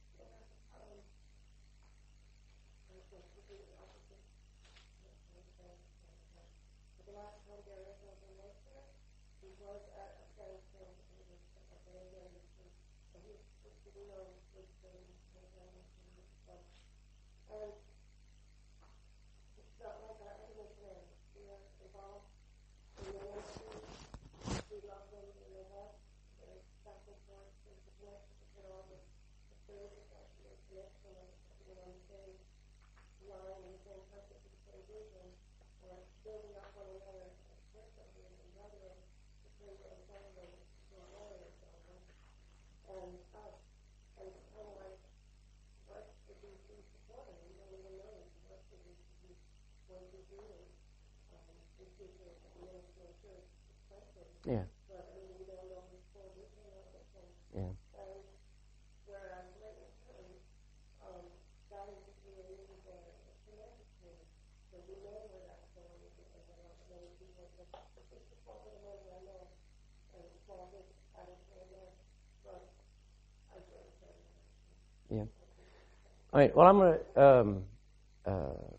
Yeah. Yeah. Yeah. All right. Well, I'm going to um, uh,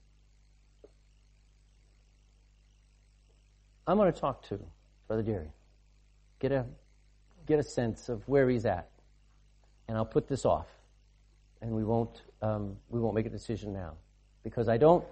I'm going to talk to Brother Derry. Get a get a sense of where he's at, and I'll put this off, and we won't um, we won't make a decision now, because I don't.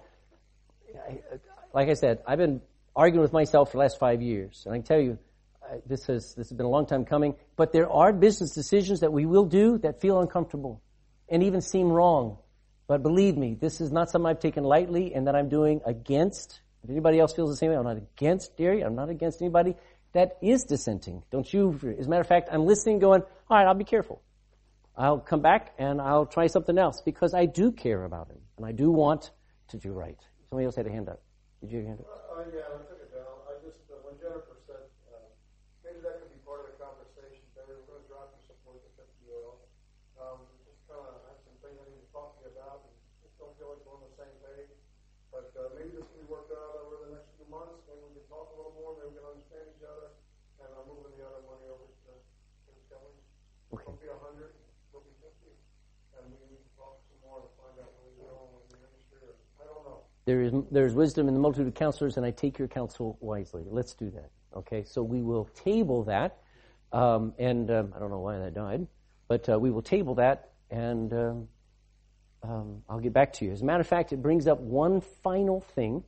I, like I said, I've been arguing with myself for the last five years, and I can tell you, uh, this has this has been a long time coming. But there are business decisions that we will do that feel uncomfortable, and even seem wrong. But believe me, this is not something I've taken lightly, and that I'm doing against. If anybody else feels the same way, I'm not against Derry. I'm not against anybody that is dissenting. Don't you? As a matter of fact, I'm listening, going, all right, I'll be careful. I'll come back and I'll try something else, because I do care about him and I do want to do right. Somebody else had a hand up. Did you have a hand up? Uh, uh, yeah, I took it down. I just, uh, when Jennifer said, uh, maybe that could be part of the conversation, Barry, we're going to drop your support to fifty oil. Um, just kind of have some things I need to talk to you about, and just don't feel like we're on the same page. But uh, maybe this can be worked out over the next few months. Maybe we can talk a little more. Maybe we can understand each other. And I'm moving the other money over to, to the Kellys. Okay. It'll be a hundred. It'll be fifty. And we need to talk some more to find out where we're going with the ministry. Or, I don't know. There is there is wisdom in the multitude of counselors, and I take your counsel wisely. Let's do that. Okay. So we will table that. Um, and um, I don't know why that died, but uh, we will table that, and um, um, I'll get back to you. As a matter of fact, it brings up one final thing.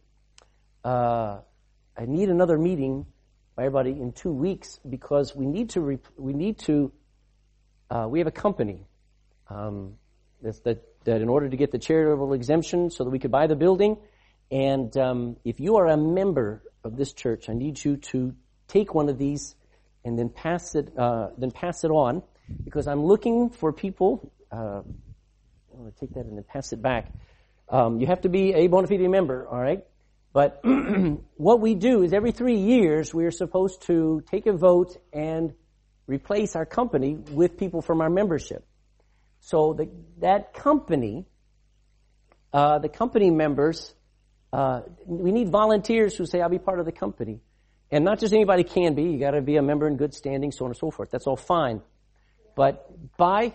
Uh, I need another meeting by everybody in two weeks because we need to rep- we need to uh, we have a company um, that's, that that in order to get the charitable exemption so that we could buy the building, and um, if you are a member of this church, I need you to take one of these and then pass it uh, then pass it on, because I'm looking for people. Uh, I'm going to take that and then pass it back. Um, you have to be a bona fide member, all right? But what we do is every three years we are supposed to take a vote and replace our company with people from our membership. So the, that company, uh, the company members, uh, we need volunteers who say, I'll be part of the company. And not just anybody can be. You got to be a member in good standing, so on and so forth. That's all fine. But by,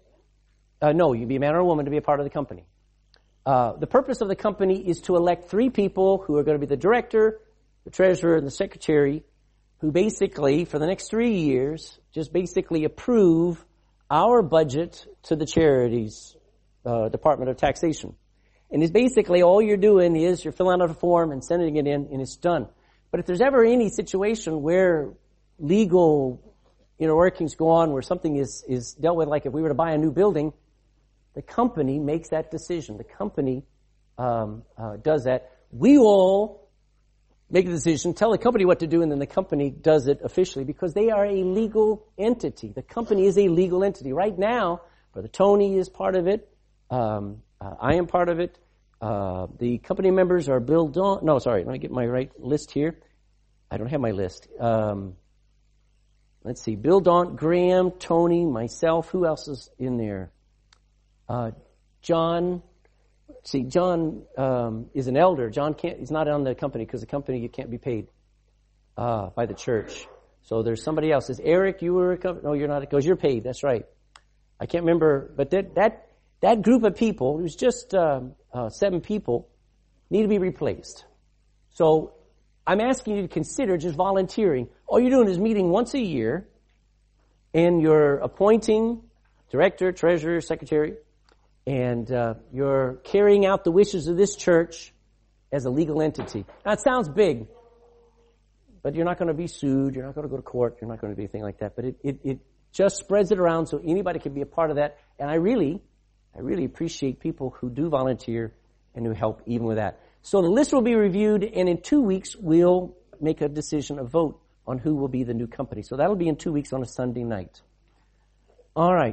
uh, no, you be a man or a woman to be a part of the company. Uh, the purpose of the company is to elect three people who are going to be the director, the treasurer, and the secretary, who basically, for the next three years, just basically approve our budget to the charities uh, Department of Taxation. And it's basically all you're doing is you're filling out a form and sending it in, and it's done. But if there's ever any situation where legal, you know, workings go on, where something is, is dealt with, like if we were to buy a new building, the company makes that decision. The company um, uh, does that. We all make a decision, tell the company what to do, and then the company does it officially because they are a legal entity. The company is a legal entity. Right now, Brother Tony is part of it. Um, uh, I am part of it. Uh, the company members are Bill Don. No, sorry. Let me get my right list here. I don't have my list. Um, let's see. Bill Don, Graham, Tony, myself. Who else is in there? Uh, John. See, John um, is an elder. John can't. He's not on the company because the company can't be paid uh, by the church. So there's somebody else. Is Eric? You were a company? No, you're not. Because you're paid. That's right. I can't remember, but that that that group of people, it was just uh, uh, seven people, need to be replaced. So I'm asking you to consider just volunteering. All you're doing is meeting once a year, and you're appointing director, treasurer, secretary, and uh, you're carrying out the wishes of this church as a legal entity. Now, it sounds big, but you're not going to be sued. You're not going to go to court. You're not going to do anything like that. But it, it, it just spreads it around so anybody can be a part of that. And I really, I really appreciate people who do volunteer and who help even with that. So the list will be reviewed, and in two weeks we'll make a decision, a vote on who will be the new company. So that'll be in two weeks on a Sunday night. All right.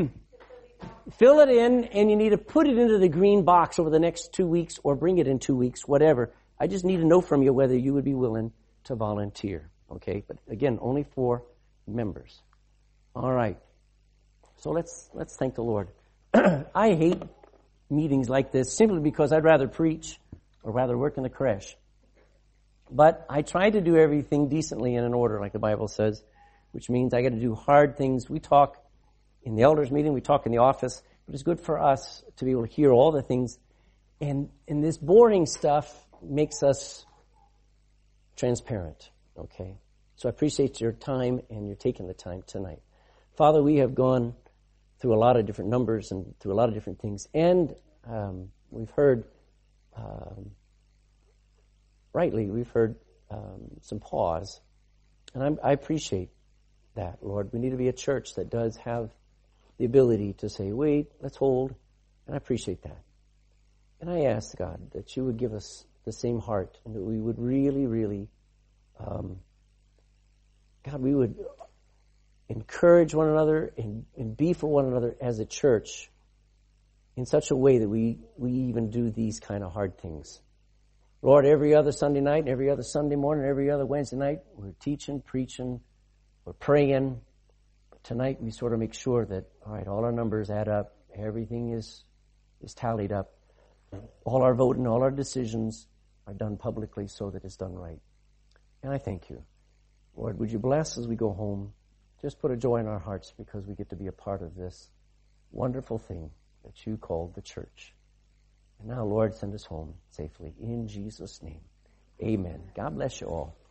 Fill it in, and you need to put it into the green box over the next two weeks or bring it in two weeks, whatever. I just need to know from you whether you would be willing to volunteer. Okay? But again, only for members. All right. So let's let's thank the Lord. I hate meetings like this simply because I'd rather preach or rather work in the creche. But I try to do everything decently and in order, like the Bible says, which means I got to do hard things. We talk in the elders meeting, we talk in the office, but it's good for us to be able to hear all the things. And, and this boring stuff makes us transparent, okay? So I appreciate your time, and you're taking the time tonight. Father, we have gone through a lot of different numbers and through a lot of different things. And um, we've heard, um, rightly, we've heard um, some pause. And I'm, I appreciate that, Lord. We need to be a church that does have the ability to say, wait, let's hold. And I appreciate that. And I ask, God, that you would give us the same heart and that we would really, really, um, God, we would encourage one another and, and be for one another as a church in such a way that we, we even do these kind of hard things. Lord, every other Sunday night, every other Sunday morning, every other Wednesday night, we're teaching, preaching, we're praying. Tonight we sort of make sure that, all right, all our numbers add up, everything is is tallied up. All our voting, all our decisions are done publicly so that it's done right. And I thank you. Lord, would you bless as we go home? Just put a joy in our hearts because we get to be a part of this wonderful thing that you called the church. And now, Lord, send us home safely. In Jesus' name, amen. God bless you all.